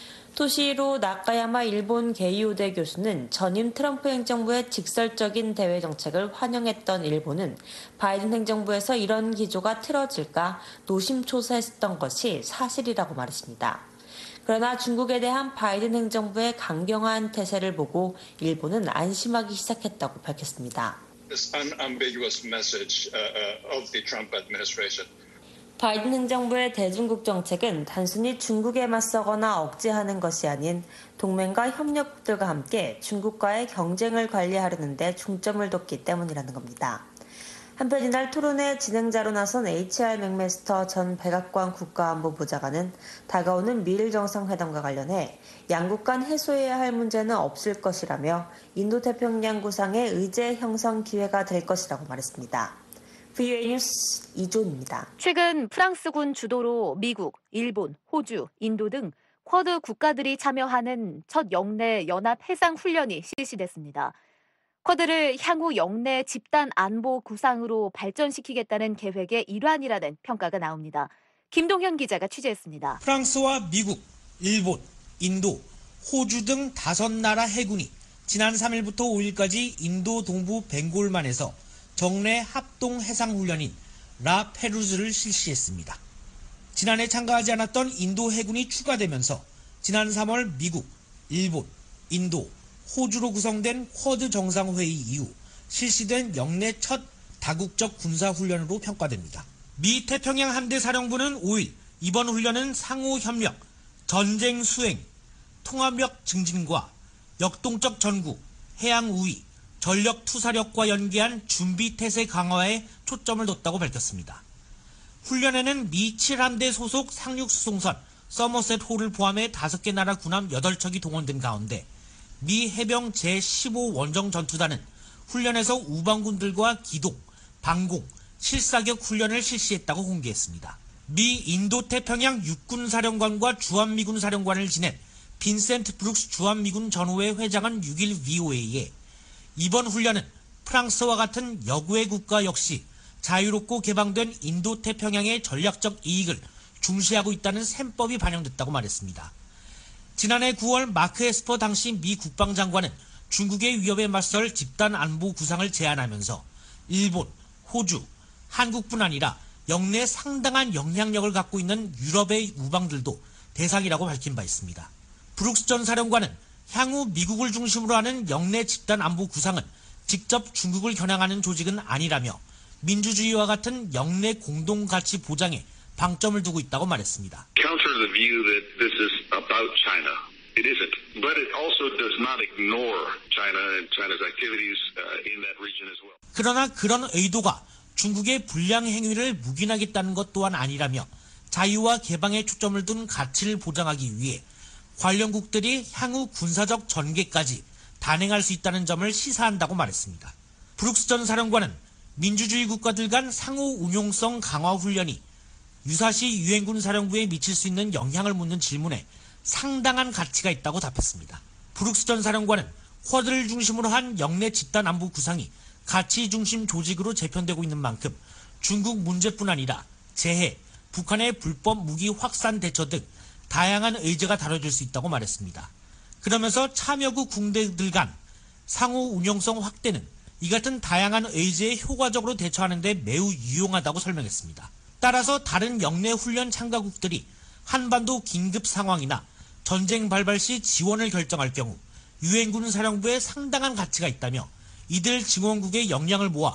토시히로 나카야마 일본 게이오대 교수는 전임 트럼프 행정부의 직설적인 대외 정책을 환영했던 일본은 바이든 행정부에서 이런 기조가 틀어질까 노심초사했던 것이 사실이라고 말했습니다. 그러나 중국에 대한 바이든 행정부의 강경한 태세를 보고 일본은 안심하기 시작했다고 밝혔습니다. This unambiguous message uh, of the Trump administration. 바이든 행정부의 대중국 정책은 단순히 중국에 맞서거나 억제하는 것이 아닌 동맹과 협력국들과 함께 중국과의 경쟁을 관리하려는 데 중점을 뒀기 때문이라는 겁니다. 한편 이날 토론회 진행자로 나선 에이치알 맥메스터 전 백악관 국가안보보좌관은 다가오는 미일 정상회담과 관련해 양국 간 해소해야 할 문제는 없을 것이라며 인도태평양 구상의 의제 형성 기회가 될 것이라고 말했습니다. 브이오에이 뉴스 이조은입니다. 최근 프랑스군 주도로 미국, 일본, 호주, 인도 등 쿼드 국가들이 참여하는 첫 영내 연합 해상 훈련이 실시됐습니다. 쿼드를 향후 영내 집단 안보 구상으로 발전시키겠다는 계획의 일환이라는 평가가 나옵니다. 김동현 기자가 취재했습니다. 프랑스와 미국, 일본, 인도, 호주 등 다섯 나라 해군이 지난 삼 일부터 오 일까지 인도 동부 벵골만에서 정례 합동 해상훈련인 라 페루즈를 실시했습니다. 지난해 참가하지 않았던 인도 해군이 추가되면서 지난 삼월 미국, 일본, 인도, 호주로 구성된 쿼드 정상회의 이후 실시된 역내 첫 다국적 군사훈련으로 평가됩니다. 미 태평양 함대사령부는 오 일 이번 훈련은 상호협력, 전쟁 수행, 통합력 증진과 역동적 전구, 해양 우위, 전력 투사력과 연계한 준비 태세 강화에 초점을 뒀다고 밝혔습니다. 훈련에는 미 칠 함대 소속 상륙수송선 서머셋 호를 포함해 다섯 개 나라 군함 여덟 척이 동원된 가운데 미 해병 제십오 원정 전투단은 훈련에서 우방군들과 기동, 방공, 실사격 훈련을 실시했다고 공개했습니다. 미 인도태평양 육군사령관과 주한미군 사령관을 지낸 빈센트 브룩스 주한미군 전후회 회장은 육 일 브이오에이에 이번 훈련은 프랑스와 같은 여구의 국가 역시 자유롭고 개방된 인도 태평양의 전략적 이익을 중시하고 있다는 셈법이 반영됐다고 말했습니다. 지난해 구월 마크 에스퍼 당시 미 국방장관은 중국의 위협에 맞설 집단 안보 구상을 제안하면서 일본, 호주, 한국뿐 아니라 영내에 상당한 영향력을 갖고 있는 유럽의 우방들도 대상이라고 밝힌 바 있습니다. 브룩스 전 사령관은 향후 미국을 중심으로 하는 영내 집단 안보 구상은 직접 중국을 겨냥하는 조직은 아니라며 민주주의와 같은 영내 공동 가치 보장에 방점을 두고 있다고 말했습니다. Counter the view that this is about China. It isn't, but it also does not ignore China and China's activities in that region as well. 그러나 그런 의도가 중국의 불량 행위를 묵인하겠다는 것 또한 아니라며 자유와 개방에 초점을 둔 가치를 보장하기 위해 관련국들이 향후 군사적 전개까지 단행할 수 있다는 점을 시사한다고 말했습니다. 브룩스 전 사령관은 민주주의 국가들 간 상호 운용성 강화 훈련이 유사시 유엔군 사령부에 미칠 수 있는 영향을 묻는 질문에 상당한 가치가 있다고 답했습니다. 브룩스 전 사령관은 쿼드를 중심으로 한 영내 집단 안보 구상이 가치 중심 조직으로 재편되고 있는 만큼 중국 문제뿐 아니라 재해, 북한의 불법 무기 확산 대처 등 다양한 의제가 다뤄질 수 있다고 말했습니다. 그러면서 참여국 군대들 간 상호 운용성 확대는 이 같은 다양한 의제에 효과적으로 대처하는 데 매우 유용하다고 설명했습니다. 따라서 다른 영내 훈련 참가국들이 한반도 긴급 상황이나 전쟁 발발 시 지원을 결정할 경우 유엔군 사령부에 상당한 가치가 있다며 이들 증원국의 역량을 모아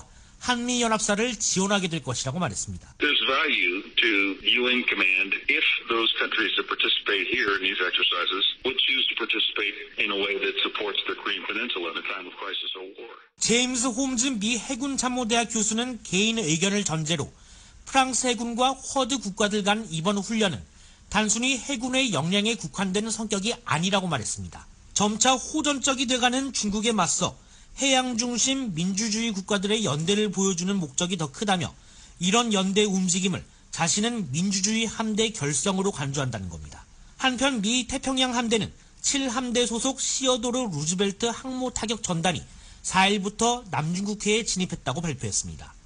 한미연합사를 지원하게 될 것이라고 말했습니다. There's value to U N command if those countries that participate here in these exercises would choose to participate in a way that supports the Korean Peninsula in a time of crisis or war. 제임스 홈즈 미 해군 참모대학 교수는 개인 의견을 전제로 프랑스 해군과 쿼드 국가들 간 이번 훈련은 단순히 해군의 역량에 국한된 성격이 아니라고 말했습니다. 점차 호전적이 돼가는 중국에 맞서 해양 중심 민주주의 국가들의 연대를 보여주는 목적이 더 크다며 이런 연대 움직임을 자신은 민주주의 함대 결성으로 간주한다는 겁니다. 한편 미 태평양 함대는 칠 함대 소속 시어도르 루즈벨트 항모 타격 전단이 사 일부터 남중국해에 진입했다고 발표했습니다.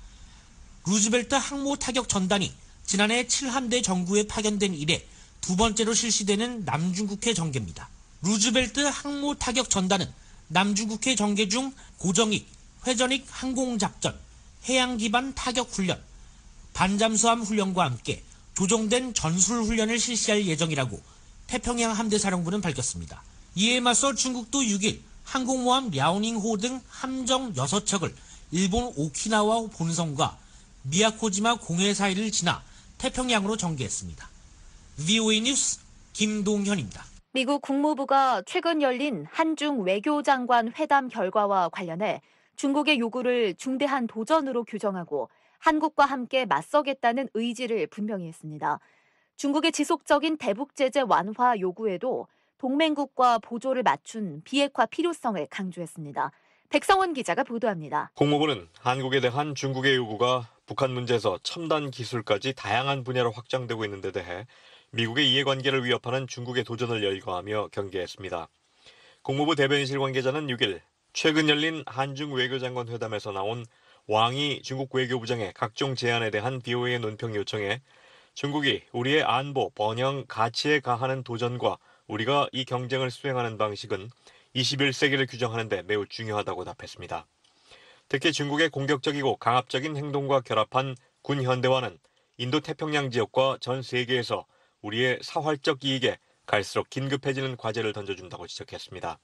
루즈벨트 항모 타격 전단이 지난해 칠 함대 정구에 파견된 이래 두 번째로 실시되는 남중국해 전개입니다. 루즈벨트 항모 타격 전단은 남중국해 전개 중 고정익, 회전익 항공작전, 해양 기반 타격 훈련, 반잠수함 훈련과 함께 조정된 전술 훈련을 실시할 예정이라고 태평양 함대사령부는 밝혔습니다. 이에 맞서 중국도 육 일 항공모함 랴오닝호 등 함정 여섯 척을 일본 오키나와 본섬과 미야코지마 공해 사이를 지나 태평양으로 전개했습니다. 브이오에이 뉴스 김동현입니다. 미국 국무부가 최근 열린 한중 외교장관 회담 결과와 관련해 중국의 요구를 중대한 도전으로 규정하고 한국과 함께 맞서겠다는 의지를 분명히 했습니다. 중국의 지속적인 대북 제재 완화 요구에도 동맹국과 보조를 맞춘 비핵화 필요성을 강조했습니다. 백성원 기자가 보도합니다. 국무부는 한국에 대한 중국의 요구가 북한 문제에서 첨단 기술까지 다양한 분야로 확장되고 있는 데 대해 미국의 이해관계를 위협하는 중국의 도전을 열거하며 경계했습니다. 국무부 대변인실 관계자는 육 일 최근 열린 한중 외교장관 회담에서 나온 왕이 중국 외교부장의 각종 제안에 대한 브이오에이의 논평 요청에 중국이 우리의 안보, 번영, 가치에 가하는 도전과 우리가 이 경쟁을 수행하는 방식은 이십일 세기를 규정하는 데 매우 중요하다고 답했습니다. 특히 중국의 공격적이고 강압적인 행동과 결합한 군 현대화는 인도태평양 지역과 전 세계에서 우리의 사활적 이익에 갈수록 긴급해지는 과제를 던져준다고 지적했습니다.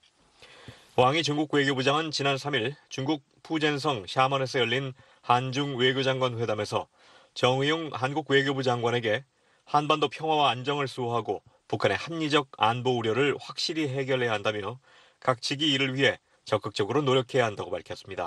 왕이 중국 외교부장은 지난 삼 일 중국 푸젠성 샤먼에서 열린 한중 외교장관 회담에서 정의용 한국 외교부 장관에게 한반도 평화와 안정을 수호하고 북한의 합리적 안보 우려를 확실히 해결해야 한다며 각 측이 이를 위해 적극적으로 노력해야 한다고 밝혔습니다.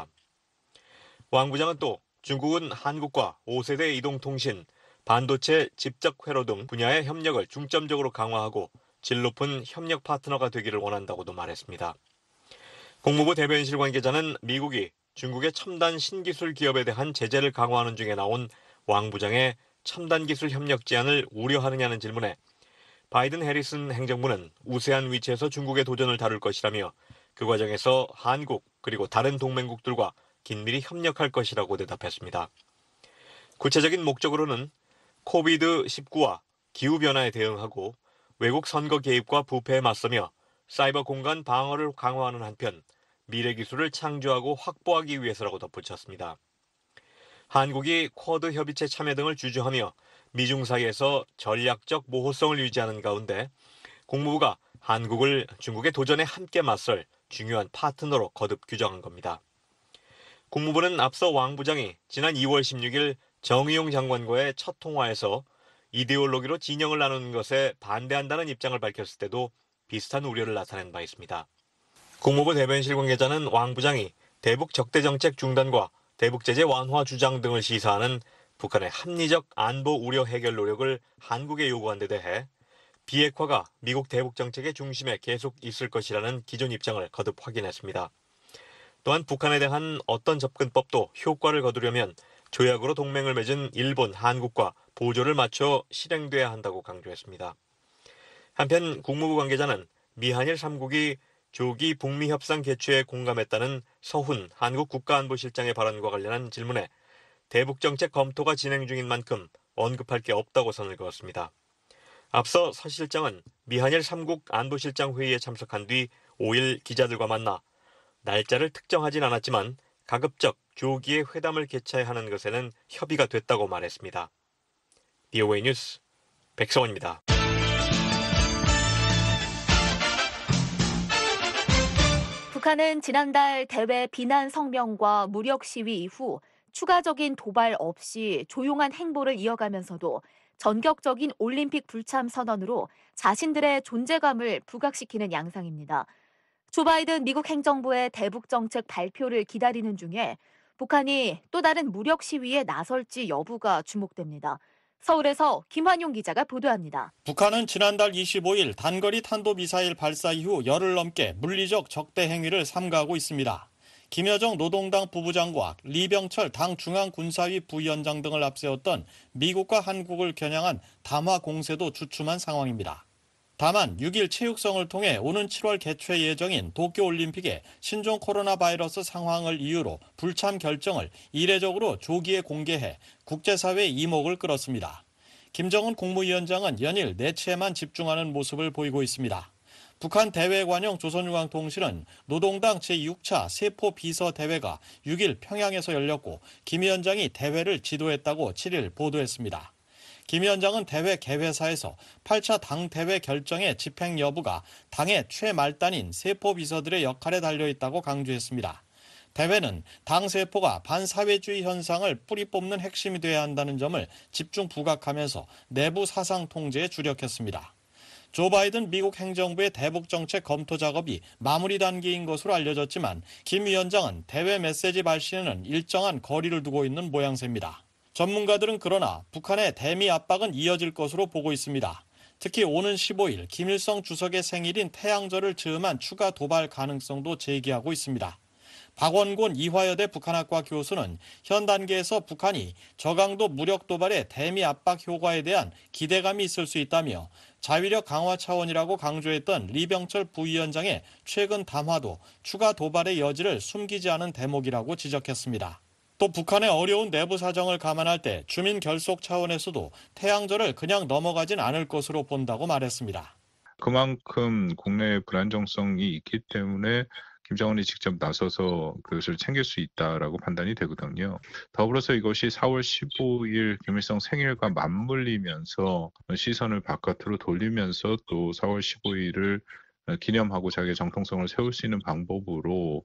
왕 부장은 또 중국은 한국과 오 세대 이동통신, 반도체, 집적회로 등 분야의 협력을 중점적으로 강화하고 질 높은 협력 파트너가 되기를 원한다고도 말했습니다. 국무부 대변인실 관계자는 미국이 중국의 첨단 신기술 기업에 대한 제재를 강화하는 중에 나온 왕 부장의 첨단 기술 협력 제안을 우려하느냐는 질문에 바이든 해리슨 행정부는 우세한 위치에서 중국의 도전을 다룰 것이라며 그 과정에서 한국 그리고 다른 동맹국들과 긴밀히 협력할 것이라고 대답했습니다. 구체적인 목적으로는 코비드 십구와 기후변화에 대응하고 외국 선거 개입과 부패에 맞서며 사이버 공간 방어를 강화하는 한편 미래 기술을 창조하고 확보하기 위해서라고 덧붙였습니다. 한국이 쿼드 협의체 참여 등을 주저하며 미중 사이에서 전략적 모호성을 유지하는 가운데 국무부가 한국을 중국의 도전에 함께 맞설 중요한 파트너로 거듭 규정한 겁니다. 국무부는 앞서 왕 부장이 지난 이월 십육일 정의용 장관과의 첫 통화에서 이데올로기로 진영을 나누는 것에 반대한다는 입장을 밝혔을 때도 비슷한 우려를 나타낸 바 있습니다. 국무부 대변실 관계자는 왕 부장이 대북 적대 정책 중단과 대북 제재 완화 주장 등을 시사하는 북한의 합리적 안보 우려 해결 노력을 한국에 요구한 데 대해 비핵화가 미국 대북 정책의 중심에 계속 있을 것이라는 기존 입장을 거듭 확인했습니다. 또한 북한에 대한 어떤 접근법도 효과를 거두려면 조약으로 동맹을 맺은 일본, 한국과 보조를 맞춰 실행돼야 한다고 강조했습니다. 한편 국무부 관계자는 미한일 삼 국이 조기 북미 협상 개최에 공감했다는 서훈 한국 국가안보실장의 발언과 관련한 질문에 대북 정책 검토가 진행 중인 만큼 언급할 게 없다고 선을 그었습니다. 앞서 서 실장은 미한일 삼 국 안보실장 회의에 참석한 뒤 오일 기자들과 만나 날짜를 특정하진 않았지만 가급적 조기에 회담을 개최하는 것에는 협의가 됐다고 말했습니다. 비오에이 뉴스 백성원입니다. 북한은 지난달 대외 비난 성명과 무력 시위 이후 추가적인 도발 없이 조용한 행보를 이어가면서도 전격적인 올림픽 불참 선언으로 자신들의 존재감을 부각시키는 양상입니다. 조 바이든 미국 행정부의 대북 정책 발표를 기다리는 중에 북한이 또 다른 무력 시위에 나설지 여부가 주목됩니다. 서울에서 김환용 기자가 보도합니다. 북한은 지난달 이십오일 단거리 탄도미사일 발사 이후 열흘 넘게 물리적 적대 행위를 삼가하고 있습니다. 김여정 노동당 부부장과 리병철 당 중앙군사위 부위원장 등을 앞세웠던 미국과 한국을 겨냥한 담화 공세도 주춤한 상황입니다. 다만 육일 체육성을 통해 오는 칠월 개최 예정인 도쿄올림픽의 신종 코로나 바이러스 상황을 이유로 불참 결정을 이례적으로 조기에 공개해 국제사회의 이목을 끌었습니다. 김정은 국무위원장은 연일 내치에만 집중하는 모습을 보이고 있습니다. 북한 대외관용 조선중앙통신은 노동당 제육차 세포 비서 대회가 육일 평양에서 열렸고 김 위원장이 대회를 지도했다고 칠일 보도했습니다. 김 위원장은 대회 개회사에서 팔차 당 대회 결정의 집행 여부가 당의 최말단인 세포 비서들의 역할에 달려있다고 강조했습니다. 대회는 당 세포가 반사회주의 현상을 뿌리 뽑는 핵심이 돼야 한다는 점을 집중 부각하면서 내부 사상 통제에 주력했습니다. 조 바이든 미국 행정부의 대북 정책 검토 작업이 마무리 단계인 것으로 알려졌지만 김 위원장은 대회 메시지 발신에는 일정한 거리를 두고 있는 모양새입니다. 전문가들은 그러나 북한의 대미 압박은 이어질 것으로 보고 있습니다. 특히 오는 십오일 김일성 주석의 생일인 태양절을 즈음한 추가 도발 가능성도 제기하고 있습니다. 박원곤 이화여대 북한학과 교수는 현 단계에서 북한이 저강도 무력 도발의 대미 압박 효과에 대한 기대감이 있을 수 있다며 자위력 강화 차원이라고 강조했던 리병철 부위원장의 최근 담화도 추가 도발의 여지를 숨기지 않은 대목이라고 지적했습니다. 또 북한의 어려운 내부 사정을 감안할 때 주민 결속 차원에서도 태양절을 그냥 넘어가진 않을 것으로 본다고 말했습니다. 그만큼 국내의 불안정성이 있기 때문에 김정은이 직접 나서서 그것을 챙길 수 있다라고 판단이 되거든요. 더불어서 이것이 사월 십오일 김일성 생일과 맞물리면서 시선을 바깥으로 돌리면서 또 사월 십오일을 기념하고 자기의 정통성을 세울 수 있는 방법으로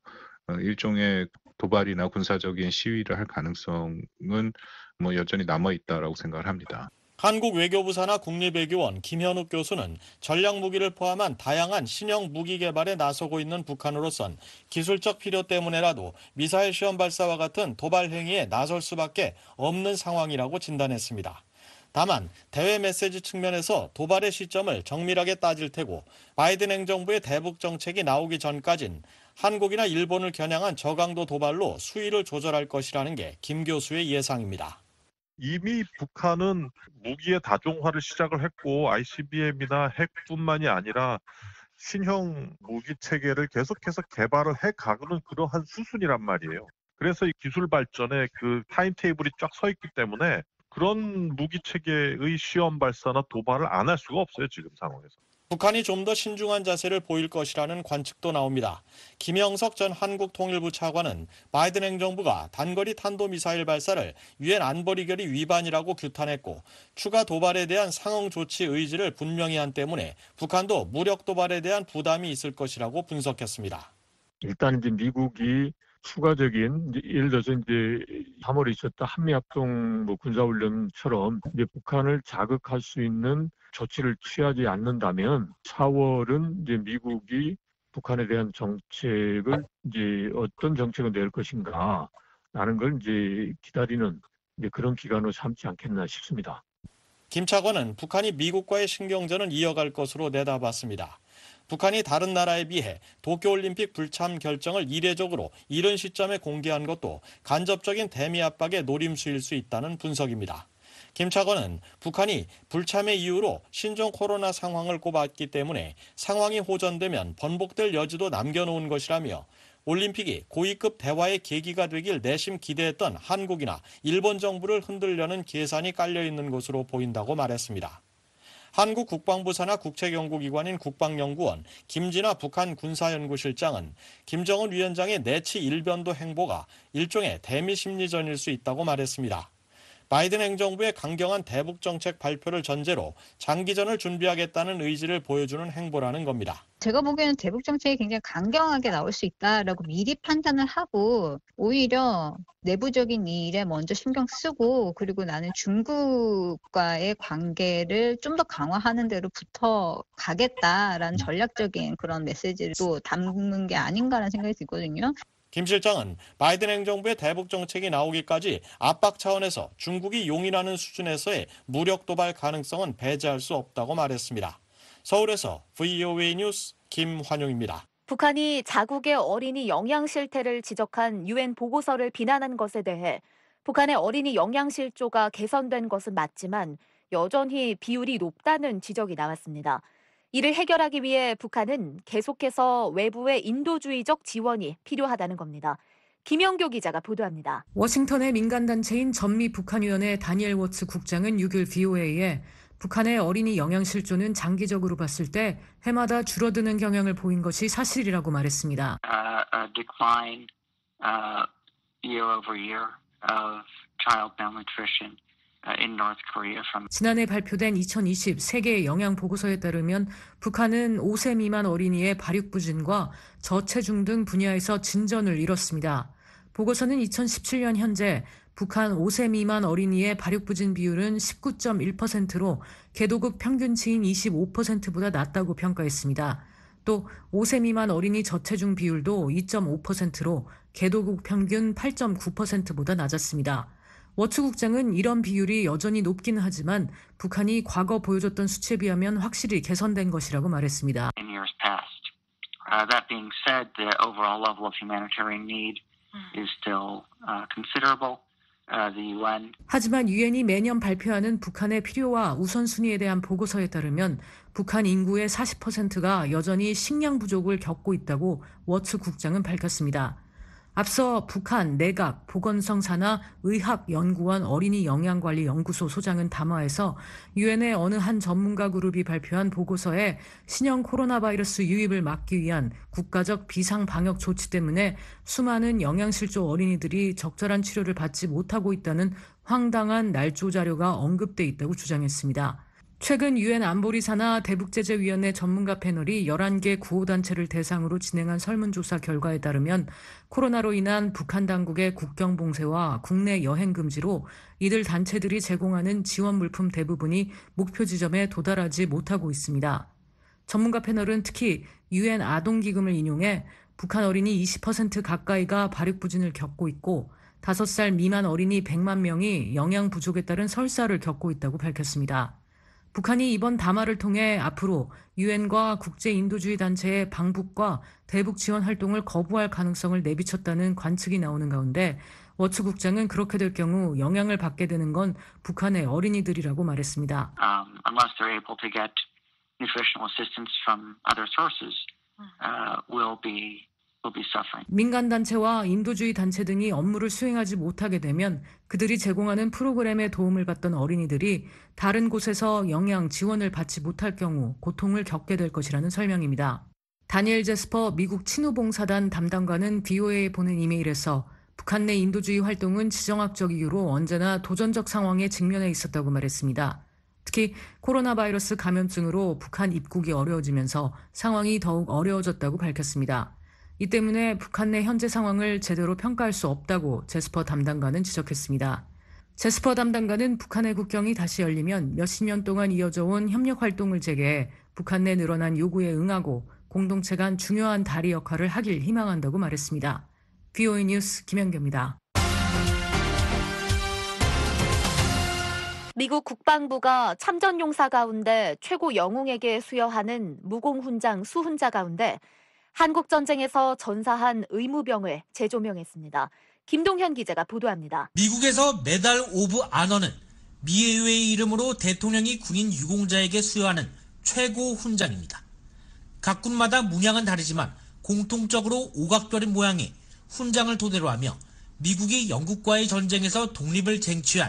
일종의 도발이나 군사적인 시위를 할 가능성은 뭐 여전히 남아있다라고 생각을 합니다. 한국 외교부 산하 국립외교원 김현욱 교수는 전략 무기를 포함한 다양한 신형 무기 개발에 나서고 있는 북한으로선 기술적 필요 때문에라도 미사일 시험 발사와 같은 도발 행위에 나설 수밖에 없는 상황이라고 진단했습니다. 다만 대외 메시지 측면에서 도발의 시점을 정밀하게 따질 테고 바이든 행정부의 대북 정책이 나오기 전까진 한국이나 일본을 겨냥한 저강도 도발로 수위를 조절할 것이라는 게 김 교수의 예상입니다. 이미 북한은 무기의 다종화를 시작을 했고 아이씨비엠이나 핵뿐만이 아니라 신형 무기 체계를 계속해서 개발을 해가는 그러한 수순이란 말이에요. 그래서 이 기술 발전에 그 타임테이블이 쫙 서 있기 때문에 그런 무기 체계의 시험 발사나 도발을 안 할 수가 없어요, 지금 상황에서. 북한이 좀 더 신중한 자세를 보일 것이라는 관측도 나옵니다. 김영석 전 한국통일부 차관은 바이든 행정부가 단거리 탄도미사일 발사를 유엔 안보리결의 위반이라고 규탄했고 추가 도발에 대한 상응 조치 의지를 분명히 한 때문에 북한도 무력 도발에 대한 부담이 있을 것이라고 분석했습니다. 일단 이제 미국이 추가적인 예를 들어서 이제 삼월에 있었던 한미합동 뭐 군사훈련처럼 이제 북한을 자극할 수 있는 조치를 취하지 않는다면 사월은 이제 미국이 북한에 대한 정책을 이제 어떤 정책을 낼 것인가라는 걸 이제 기다리는 이제 그런 기간으로 삼지 않겠나 싶습니다. 김 차관은 북한이 미국과의 신경전을 이어갈 것으로 내다봤습니다. 북한이 다른 나라에 비해 도쿄올림픽 불참 결정을 이례적으로 이른 시점에 공개한 것도 간접적인 대미 압박의 노림수일 수 있다는 분석입니다. 김 차관은 북한이 불참의 이유로 신종 코로나 상황을 꼽았기 때문에 상황이 호전되면 번복될 여지도 남겨놓은 것이라며 올림픽이 고위급 대화의 계기가 되길 내심 기대했던 한국이나 일본 정부를 흔들려는 계산이 깔려있는 것으로 보인다고 말했습니다. 한국 국방부 산하 국책연구기관인 국방연구원 김진아 북한 군사연구실장은 김정은 위원장의 내치 일변도 행보가 일종의 대미 심리전일 수 있다고 말했습니다. 바이든 행정부의 강경한 대북 정책 발표를 전제로 장기전을 준비하겠다는 의지를 보여주는 행보라는 겁니다. 제가 보기에는 대북 정책이 굉장히 강경하게 나올 수 있다라고 미리 판단을 하고 오히려 내부적인 이 일에 먼저 신경 쓰고 그리고 나는 중국과의 관계를 좀 더 강화하는 대로 붙어 가겠다라는 전략적인 그런 메시지를 또 담는 게 아닌가라는 생각이 들거든요. 김 실장은 바이든 행정부의 대북 정책이 나오기까지 압박 차원에서 중국이 용인하는 수준에서의 무력 도발 가능성은 배제할 수 없다고 말했습니다. 서울에서 브이오에이 뉴스 김환용입니다. 북한이 자국의 어린이 영양 실태를 지적한 유엔 보고서를 비난한 것에 대해 북한의 어린이 영양 실조가 개선된 것은 맞지만 여전히 비율이 높다는 지적이 나왔습니다. 이를 해결하기 위해 북한은 계속해서 외부의 인도주의적 지원이 필요하다는 겁니다. 김영교 기자가 보도합니다. 워싱턴의 민간단체인 전미북한위원회 다니엘 워츠 국장은 육 일 브이오에이에 북한의 어린이 영양 실조는 장기적으로 봤을 때 해마다 줄어드는 경향을 보인 것이 사실이라고 말했습니다. Uh, a decline uh, year over year of child malnutrition. 지난해 발표된 이천이십 세계 영양 보고서에 따르면 북한은 오 세 미만 어린이의 발육부진과 저체중 등 분야에서 진전을 이뤘습니다. 보고서는 이천십칠 년 현재 북한 오 세 미만 어린이의 발육부진 비율은 십구 점 일 퍼센트로 개도국 평균치인 이십오 퍼센트보다 낮다고 평가했습니다. 또 오 세 미만 어린이 저체중 비율도 이 점 오 퍼센트로 개도국 평균 팔 점 구 퍼센트보다 낮았습니다. 워츠 국장은 이런 비율이 여전히 높긴 하지만 북한이 과거 보여줬던 수치에 비하면 확실히 개선된 것이라고 말했습니다. In years past. Uh, that being said, the overall level of humanitarian need is still uh, considerable. Uh, the 유엔 하지만 유엔이 매년 발표하는 북한의 필요와 우선순위에 대한 보고서에 따르면 북한 인구의 사십 퍼센트가 여전히 식량 부족을 겪고 있다고 워츠 국장은 밝혔습니다. 앞서 북한 내각 보건성 산하 의학연구원 어린이 영양관리연구소 소장은 담화에서 유엔의 어느 한 전문가 그룹이 발표한 보고서에 신형 코로나 바이러스 유입을 막기 위한 국가적 비상방역 조치 때문에 수많은 영양실조 어린이들이 적절한 치료를 받지 못하고 있다는 황당한 날조 자료가 언급돼 있다고 주장했습니다. 최근 유엔 안보리 산하 대북제재위원회 전문가 패널이 열한 개 구호단체를 대상으로 진행한 설문조사 결과에 따르면 코로나로 인한 북한 당국의 국경 봉쇄와 국내 여행 금지로 이들 단체들이 제공하는 지원 물품 대부분이 목표 지점에 도달하지 못하고 있습니다. 전문가 패널은 특히 유엔 아동기금을 인용해 북한 어린이 이십 퍼센트 가까이가 발육부진을 겪고 있고 다섯 살 미만 어린이 백만 명이 영양 부족에 따른 설사를 겪고 있다고 밝혔습니다. 북한이 이번 담화를 통해 앞으로 유엔과 국제인도주의 단체의 방북과 대북 지원 활동을 거부할 가능성을 내비쳤다는 관측이 나오는 가운데 워츠 국장은 그렇게 될 경우 영향을 받게 되는 건 북한의 어린이들이라고 말했습니다. Um, unless they're able to get nutritional assistance from other sources uh, will be will be suffering. 민간 단체와 인도주의 단체 등이 업무를 수행하지 못하게 되면 그들이 제공하는 프로그램에 도움을 받던 어린이들이 다른 곳에서 영양 지원을 받지 못할 경우 고통을 겪게 될 것이라는 설명입니다. 다니엘 제스퍼 미국 친후봉사단 담당관은 브이오에이에 보낸 이메일에서 북한 내 인도주의 활동은 지정학적 이유로 언제나 도전적 상황에 직면해 있었다고 말했습니다. 특히 코로나 바이러스 감염증으로 북한 입국이 어려워지면서 상황이 더욱 어려워졌다고 밝혔습니다. 이 때문에 북한 내 현재 상황을 제대로 평가할 수 없다고 제스퍼 담당관은 지적했습니다. 제스퍼 담당관은 북한의 국경이 다시 열리면 몇십 년 동안 이어져 온 협력 활동을 재개해 북한 내 늘어난 요구에 응하고 공동체 간 중요한 다리 역할을 하길 희망한다고 말했습니다. 브이오에이 뉴스 김현경입니다. 미국 국방부가 참전용사 가운데 최고 영웅에게 수여하는 무공훈장 수훈자 가운데 한국전쟁에서 전사한 의무병을 재조명했습니다. 김동현 기자가 보도합니다. 미국에서 메달 오브 아너는 미의회의 이름으로 대통령이 군인 유공자에게 수여하는 최고 훈장입니다. 각 군마다 문양은 다르지만 공통적으로 오각별인 모양의 훈장을 토대로 하며 미국이 영국과의 전쟁에서 독립을 쟁취한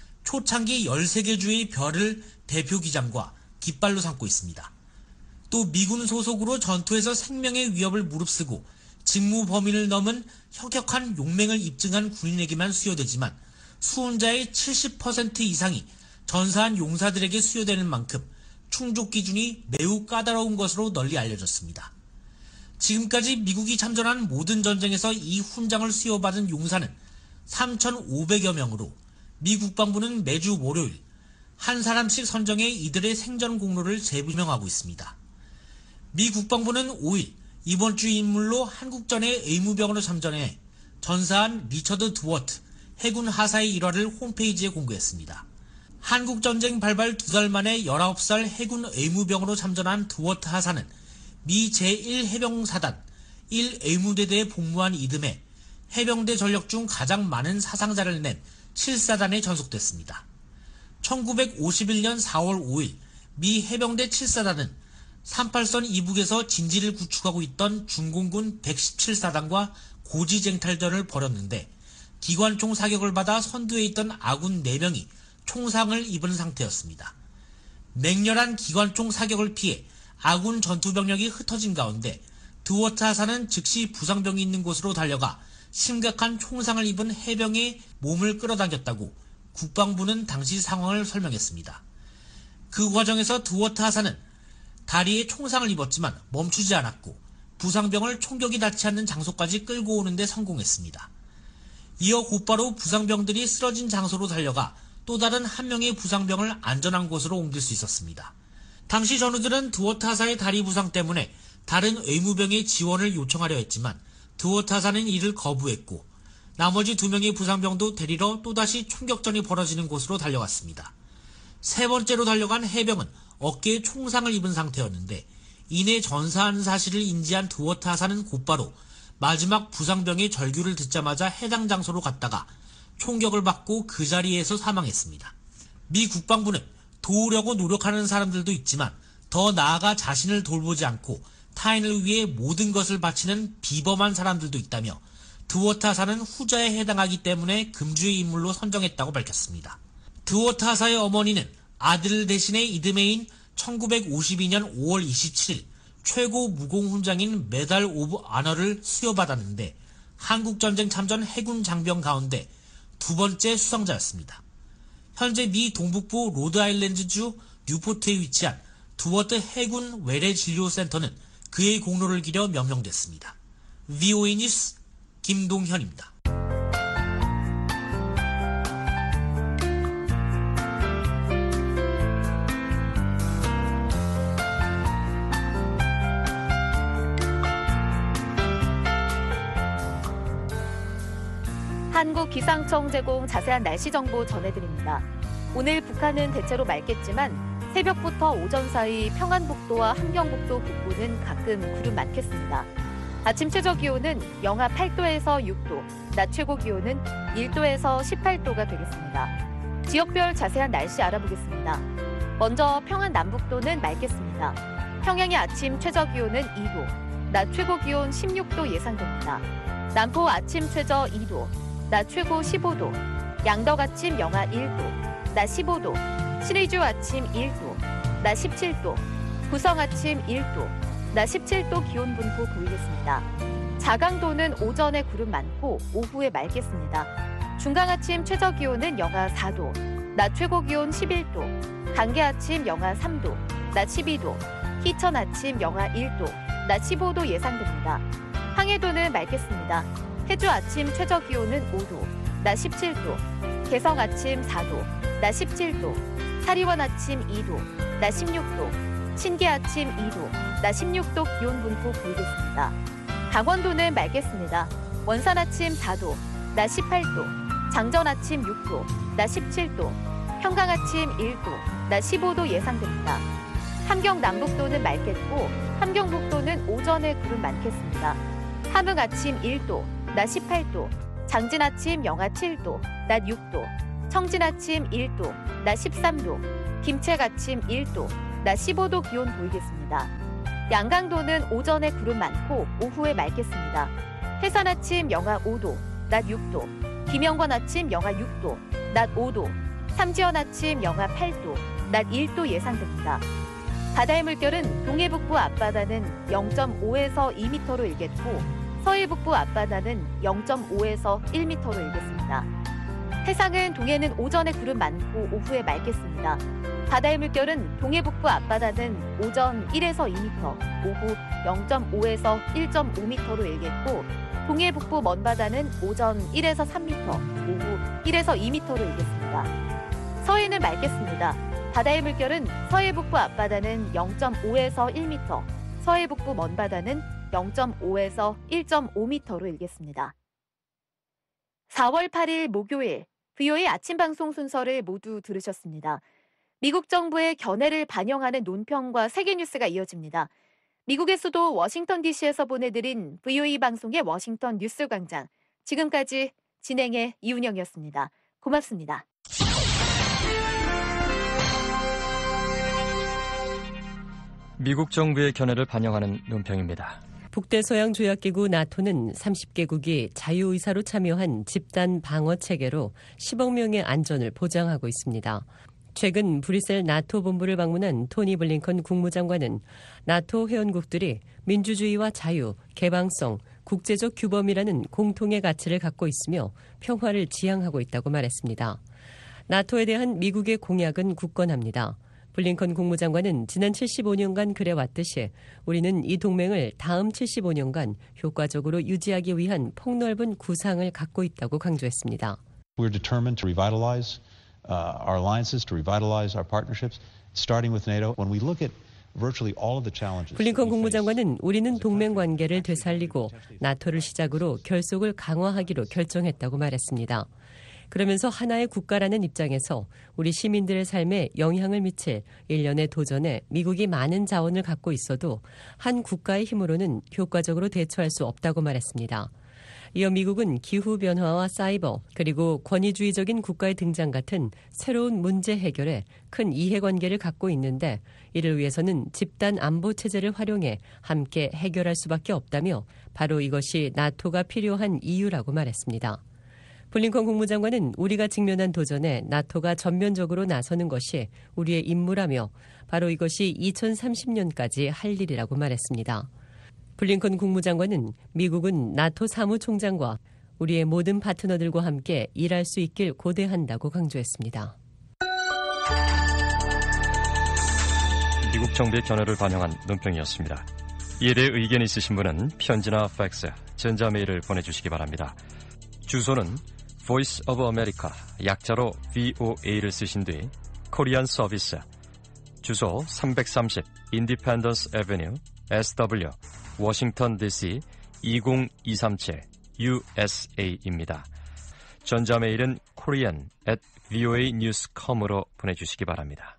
초창기 열세 개 주의 별을 대표 기장과 깃발로 삼고 있습니다. 또 미군 소속으로 전투에서 생명의 위협을 무릅쓰고 직무 범위를 넘은 혁혁한 용맹을 입증한 군인에게만 수여되지만 수훈자의 칠십 퍼센트 이상이 전사한 용사들에게 수여되는 만큼 충족 기준이 매우 까다로운 것으로 널리 알려졌습니다. 지금까지 미국이 참전한 모든 전쟁에서 이 훈장을 수여받은 용사는 삼천오백여 명으로 미 국방부는 매주 월요일 한 사람씩 선정해 이들의 생전 공로를 재조명하고 있습니다. 미 국방부는 오일 이번 주 인물로 한국전에 의무병으로 참전해 전사한 리처드 드워트 해군 하사의 일화를 홈페이지에 공개했습니다. 한국전쟁 발발 두 달 만에 열아홉 살 해군 의무병으로 참전한 드워트 하사는 미 제일 해병사단 일 의무대대에 복무한 이듬해 해병대 전력 중 가장 많은 사상자를 낸 칠 사단에 전속됐습니다. 천구백오십일 년 사월 오일 미 해병대 칠 사단은 삼팔선 이북에서 진지를 구축하고 있던 중공군 백십칠 사단과 고지쟁탈전을 벌였는데 기관총 사격을 받아 선두에 있던 아군 네 명이 총상을 입은 상태였습니다. 맹렬한 기관총 사격을 피해 아군 전투병력이 흩어진 가운데 드워트 하사는 즉시 부상병이 있는 곳으로 달려가 심각한 총상을 입은 해병의 몸을 끌어당겼다고 국방부는 당시 상황을 설명했습니다. 그 과정에서 드워트 하사는 다리에 총상을 입었지만 멈추지 않았고 부상병을 총격이 닿지 않는 장소까지 끌고 오는 데 성공했습니다. 이어 곧바로 부상병들이 쓰러진 장소로 달려가 또 다른 한 명의 부상병을 안전한 곳으로 옮길 수 있었습니다. 당시 전우들은 드워트 하사의 다리 부상 때문에 다른 의무병의 지원을 요청하려 했지만 드워트 하사는 이를 거부했고 나머지 두 명의 부상병도 데리러 또다시 총격전이 벌어지는 곳으로 달려갔습니다. 세 번째로 달려간 해병은 어깨에 총상을 입은 상태였는데 이내 전사한 사실을 인지한 드워트 하사는 곧바로 마지막 부상병의 절규를 듣자마자 해당 장소로 갔다가 총격을 받고 그 자리에서 사망했습니다. 미 국방부는 도우려고 노력하는 사람들도 있지만 더 나아가 자신을 돌보지 않고 타인을 위해 모든 것을 바치는 비범한 사람들도 있다며 드워트 하사는 후자에 해당하기 때문에 금주의 인물로 선정했다고 밝혔습니다. 드워트 하사의 어머니는 아들 대신에 이듬해인 천구백오십이 년 오월 이십칠일 최고 무공훈장인 메달 오브 아너를 수여받았는데 한국전쟁 참전 해군 장병 가운데 두 번째 수상자였습니다. 현재 미 동북부 로드아일랜드주 뉴포트에 위치한 드워트 해군 외래진료센터는 그의 공로를 기려 명명됐습니다. 브이오에이 뉴스 김동현입니다. 한국기상청 제공 자세한 날씨 정보 전해드립니다. 오늘 북한은 대체로 맑겠지만 새벽부터 오전 사이 평안북도와 함경북도 북부는 가끔 구름 많겠습니다. 아침 최저 기온은 영하 팔 도에서 육 도, 낮 최고 기온은 일 도에서 십팔 도가 되겠습니다. 지역별 자세한 날씨 알아보겠습니다. 먼저 평안 남북도는 맑겠습니다. 평양의 아침 최저기온은 이 도, 낮 최고기온 십육 도 예상됩니다. 남포 아침 최저 이 도, 낮 최고 십오 도, 양덕 아침 영하 일 도, 낮 십오 도, 신의주 아침 일 도, 낮 십칠 도, 구성 아침 일 도, 낮 십칠 도 기온 분포 보이겠습니다. 자강도는 오전에 구름 많고 오후에 맑겠습니다. 중강 아침 최저 기온은 영하 사 도, 낮 최고 기온 십일 도, 강계 아침 영하 삼 도, 낮 십이 도, 희천 아침 영하 일 도, 낮 십오 도 예상됩니다. 항해도는 맑겠습니다. 해주 아침 최저 기온은 오 도, 낮 십칠 도, 개성 아침 사 도, 낮 십칠 도, 사리원 아침 이 도, 낮 십육 도, 신계 아침 이 도, 낮 십육 도 기온 분포 보이겠습니다. 강원도는 맑겠습니다. 원산 아침 사 도, 낮 십팔 도, 장전 아침 육 도, 낮 십칠 도, 평강 아침 일 도, 낮 십오 도 예상됩니다. 함경 남북도는 맑겠고 함경북도는 오전에 구름 많겠습니다. 함흥 아침 일 도, 낮 십팔 도, 장진 아침 영하 칠 도, 낮 육 도, 청진 아침 일 도, 낮 십삼 도, 김책 아침 일 도, 낮 십오 도 기온 보이겠습니다. 양강도는 오전에 구름 많고 오후에 맑겠습니다. 해산 아침 영하 오 도, 낮 육 도, 김영권 아침 영하 육 도, 낮 오 도, 삼지연 아침 영하 팔 도, 낮 일 도 예상됩니다. 바다의 물결은 동해북부 앞바다는 영 점 오에서 이 미터로 일겠고 서해북부 앞바다는 영 점 오에서 일 미터로 일겠습니다. 해상은 동해는 오전에 구름 많고 오후에 맑겠습니다. 바다의 물결은 동해북부 앞바다는 오전 일에서 이 미터, 오후 영 점 오에서 일 점 오 미터로 일겠고 동해북부 먼바다는 오전 일에서 삼 미터, 오후 일에서 이 미터로 일겠습니다. 서해는 맑겠습니다. 바다의 물결은 서해북부 앞바다는 영 점 오에서 일 미터, 서해북부 먼바다는 영 점 오에서 일 점 오 미터로 일겠습니다. 사월 팔일 목요일 브이오에이 아침 방송 순서를 모두 들으셨습니다. 미국 정부의 견해를 반영하는 논평과 세계 뉴스가 이어집니다. 미국의 수도 워싱턴 디씨에서 보내드린 브이오에이 방송의 워싱턴 뉴스 광장. 지금까지 진행의 이운영이었습니다. 고맙습니다. 미국 정부의 견해를 반영하는 논평입니다. 북대서양조약기구 나토는 서른 개국이 자유의사로 참여한 집단 방어 체계로 십억 명의 안전을 보장하고 있습니다. 최근 브뤼셀 나토 본부를 방문한 토니 블링컨 국무장관은 나토 회원국들이 민주주의와 자유, 개방성, 국제적 규범이라는 공통의 가치를 갖고 있으며 평화를 지향하고 있다고 말했습니다. 나토에 대한 미국의 공약은 굳건합니다. 블링컨 국무장관은 지난 칠십오 년간 그래왔듯이 우리는 이 동맹을 다음 칠십오 년간 효과적으로 유지하기 위한 폭넓은 구상을 갖고 있다고 강조했습니다. We're determined to revitalize uh, our alliances, to revitalize our partnerships, starting with NATO. When we look at virtually all of the challenges. 블링컨 국무장관은 우리는 동맹 관계를 되살리고 나토를 시작으로 결속을 강화하기로 결정했다고 말했습니다. 그러면서 하나의 국가라는 입장에서 우리 시민들의 삶에 영향을 미칠 일련의 도전에 미국이 많은 자원을 갖고 있어도 한 국가의 힘으로는 효과적으로 대처할 수 없다고 말했습니다. 이어 미국은 기후변화와 사이버 그리고 권위주의적인 국가의 등장 같은 새로운 문제 해결에 큰 이해관계를 갖고 있는데 이를 위해서는 집단 안보 체제를 활용해 함께 해결할 수밖에 없다며 바로 이것이 나토가 필요한 이유라고 말했습니다. 블링컨 국무장관은 우리가 직면한 도전에 나토가 전면적으로 나서는 것이 우리의 임무라며 바로 이것이 이천삼십 년까지 할 일이라고 말했습니다. 블링컨 국무장관은 미국은 나토 사무총장과 우리의 모든 파트너들과 함께 일할 수 있길 고대한다고 강조했습니다. 미국 정부의 견해를 반영한 논평이었습니다. 이에 대해 의견 있으신 분은 편지나 팩스, 전자메일을 보내주시기 바랍니다. 주소는 Voice of America, 약자로 브이오에이를 쓰신 뒤 코리안 서비스, 주소 삼백삼십 Independence Avenue, 에스더블유, 워싱턴 디씨 이공이삼칠 유에스에이입니다. 전자메일은 korean at voa news dot com으로 보내주시기 바랍니다.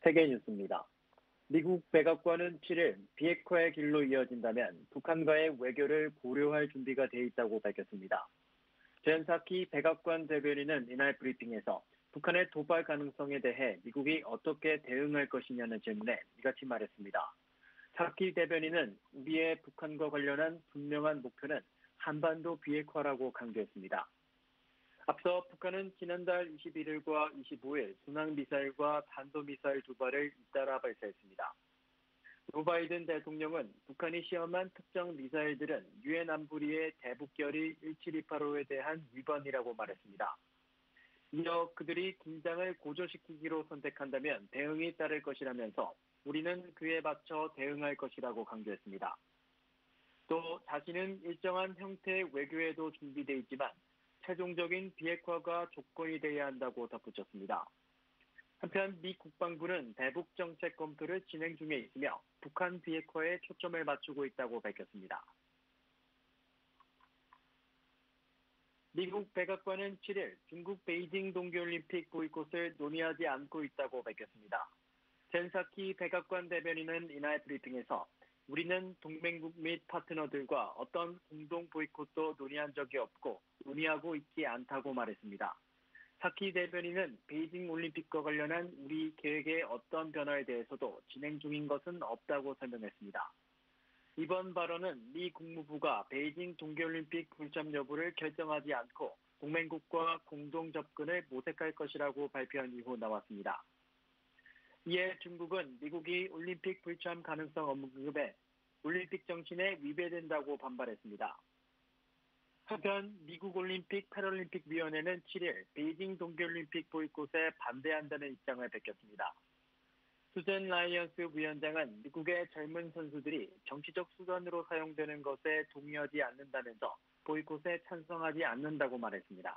세계뉴스입니다. 미국 백악관은 칠일 비핵화의 길로 이어진다면 북한과의 외교를 고려할 준비가 돼 있다고 밝혔습니다. 젠 사키 백악관 대변인은 이날 브리핑에서 북한의 도발 가능성에 대해 미국이 어떻게 대응할 것이냐는 질문에 이같이 말했습니다. 사키 대변인은 우리의 북한과 관련한 분명한 목표는 한반도 비핵화라고 강조했습니다. 앞서 북한은 지난달 이십일일과 이십오일 순항미사일과 탄도미사일 두 발을 잇따라 발사했습니다. 조 바이든 대통령은 북한이 시험한 특정 미사일들은 유엔 안보리의 대북결의 일칠이팔오에 대한 위반이라고 말했습니다. 이어 그들이 긴장을 고조시키기로 선택한다면 대응이 따를 것이라면서 우리는 그에 맞춰 대응할 것이라고 강조했습니다. 또 자신은 일정한 형태의 외교에도 준비돼 있지만 최종적인 비핵화가 조건이 돼야 한다고 덧붙였습니다. 한편 미 국방부는 대북 정책 검토를 진행 중에 있으며 북한 비핵화에 초점을 맞추고 있다고 밝혔습니다. 미국 백악관은 칠일 중국 베이징 동계올림픽 보이콧을 논의하지 않고 있다고 밝혔습니다. 젠 사키 백악관 대변인은 이날 브리핑에서 우리는 동맹국 및 파트너들과 어떤 공동 보이콧도 논의한 적이 없고 논의하고 있지 않다고 말했습니다. 사키 대변인은 베이징 올림픽과 관련한 우리 계획의 어떤 변화에 대해서도 진행 중인 것은 없다고 설명했습니다. 이번 발언은 미 국무부가 베이징 동계올림픽 불참 여부를 결정하지 않고 동맹국과 공동 접근을 모색할 것이라고 발표한 이후 나왔습니다. 이에 중국은 미국이 올림픽 불참 가능성 언급에 올림픽 정신에 위배된다고 반발했습니다. 한편 미국 올림픽 패럴림픽 위원회는 칠일 베이징 동계올림픽 보이콧에 반대한다는 입장을 밝혔습니다. 수잔 라이언스 위원장은 미국의 젊은 선수들이 정치적 수단으로 사용되는 것에 동의하지 않는다면서 보이콧에 찬성하지 않는다고 말했습니다.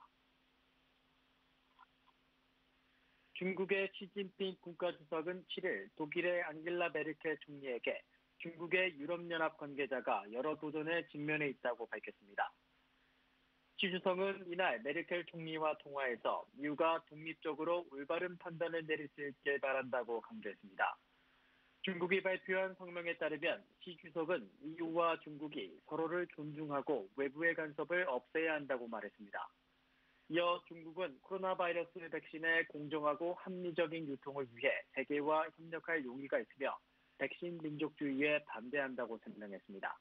중국의 시진핑 국가주석은 칠일 독일의 앙겔라 메르켈 총리에게 중국의 유럽연합 관계자가 여러 도전에 직면해 있다고 밝혔습니다. 시 주석은 이날 메르켈 총리와 통화에서 이유가 독립적으로 올바른 판단을 내릴 수 있길 바란다고 강조했습니다. 중국이 발표한 성명에 따르면 시 주석은 이유와 중국이 서로를 존중하고 외부의 간섭을 없애야 한다고 말했습니다. 이어 중국은 코로나 바이러스 백신의 공정하고 합리적인 유통을 위해 세계와 협력할 용의가 있으며 백신 민족주의에 반대한다고 설명했습니다.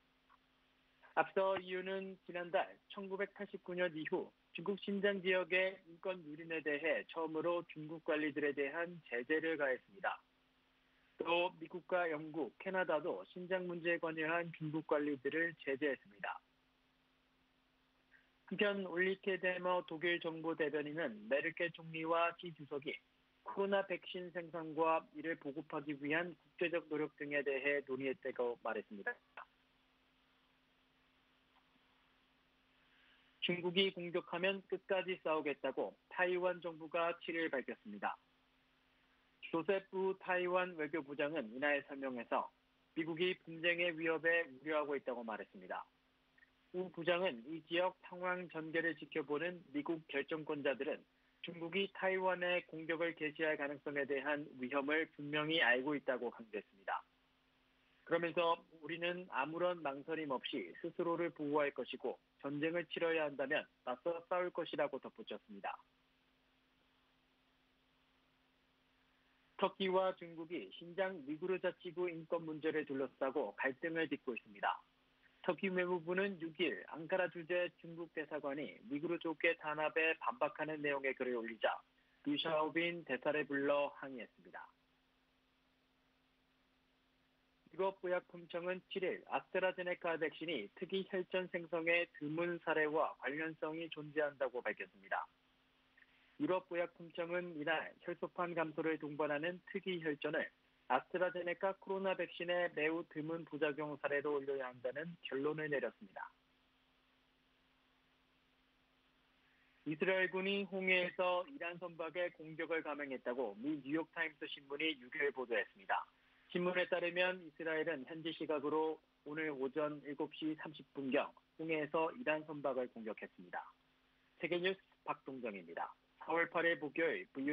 앞서 이유는 지난달 천구백팔십구년 이후 중국 신장 지역의 인권 유린에 대해 처음으로 중국 관리들에 대한 제재를 가했습니다. 또 미국과 영국, 캐나다도 신장 문제에 관여한 중국 관리들을 제재했습니다. 한편 올리케 데머 독일 정부 대변인은 메르켈 총리와 시 주석이 코로나 백신 생산과 이를 보급하기 위한 국제적 노력 등에 대해 논의했다고 말했습니다. 중국이 공격하면 끝까지 싸우겠다고 타이완 정부가 칠일 밝혔습니다. 조셉 우 타이완 외교부장은 이날 설명에서 미국이 분쟁의 위협에 우려하고 있다고 말했습니다. 우 부장은 이 지역 상황 전개를 지켜보는 미국 결정권자들은 중국이 타이완에 공격을 개시할 가능성에 대한 위험을 분명히 알고 있다고 강조했습니다. 그러면서 우리는 아무런 망설임 없이 스스로를 보호할 것이고 전쟁을 치러야 한다면 맞서 싸울 것이라고 덧붙였습니다. 터키와 중국이 신장 위구르 자치구 인권 문제를 둘러싸고 갈등을 빚고 있습니다. 터키 외무부는 육일 앙카라 주재 중국 대사관이 위구르족의 탄압에 반박하는 내용의 글을 올리자 류샤오빈 대사를 불러 항의했습니다. 유럽의약품청은 칠일 아스트라제네카 백신이 특이 혈전 생성의 드문 사례와 관련성이 존재한다고 밝혔습니다. 유럽의약품청은 이날 혈소판 감소를 동반하는 특이 혈전을 아스트라제네카 코로나 백신의 매우 드문 부작용 사례로 올려야 한다는 결론을 내렸습니다. 이스라엘군이 홍해에서 이란 선박에 공격을 감행했다고 미 뉴욕타임스 신문이 육일 보도했습니다. 신문에 따르면 이스라엘은 현지 시각으로 오늘 오전 일곱시 삼십분경 홍해에서 이란 선박을 공격했습니다. 세계뉴스 박동정입니다. 사월 팔일 목요일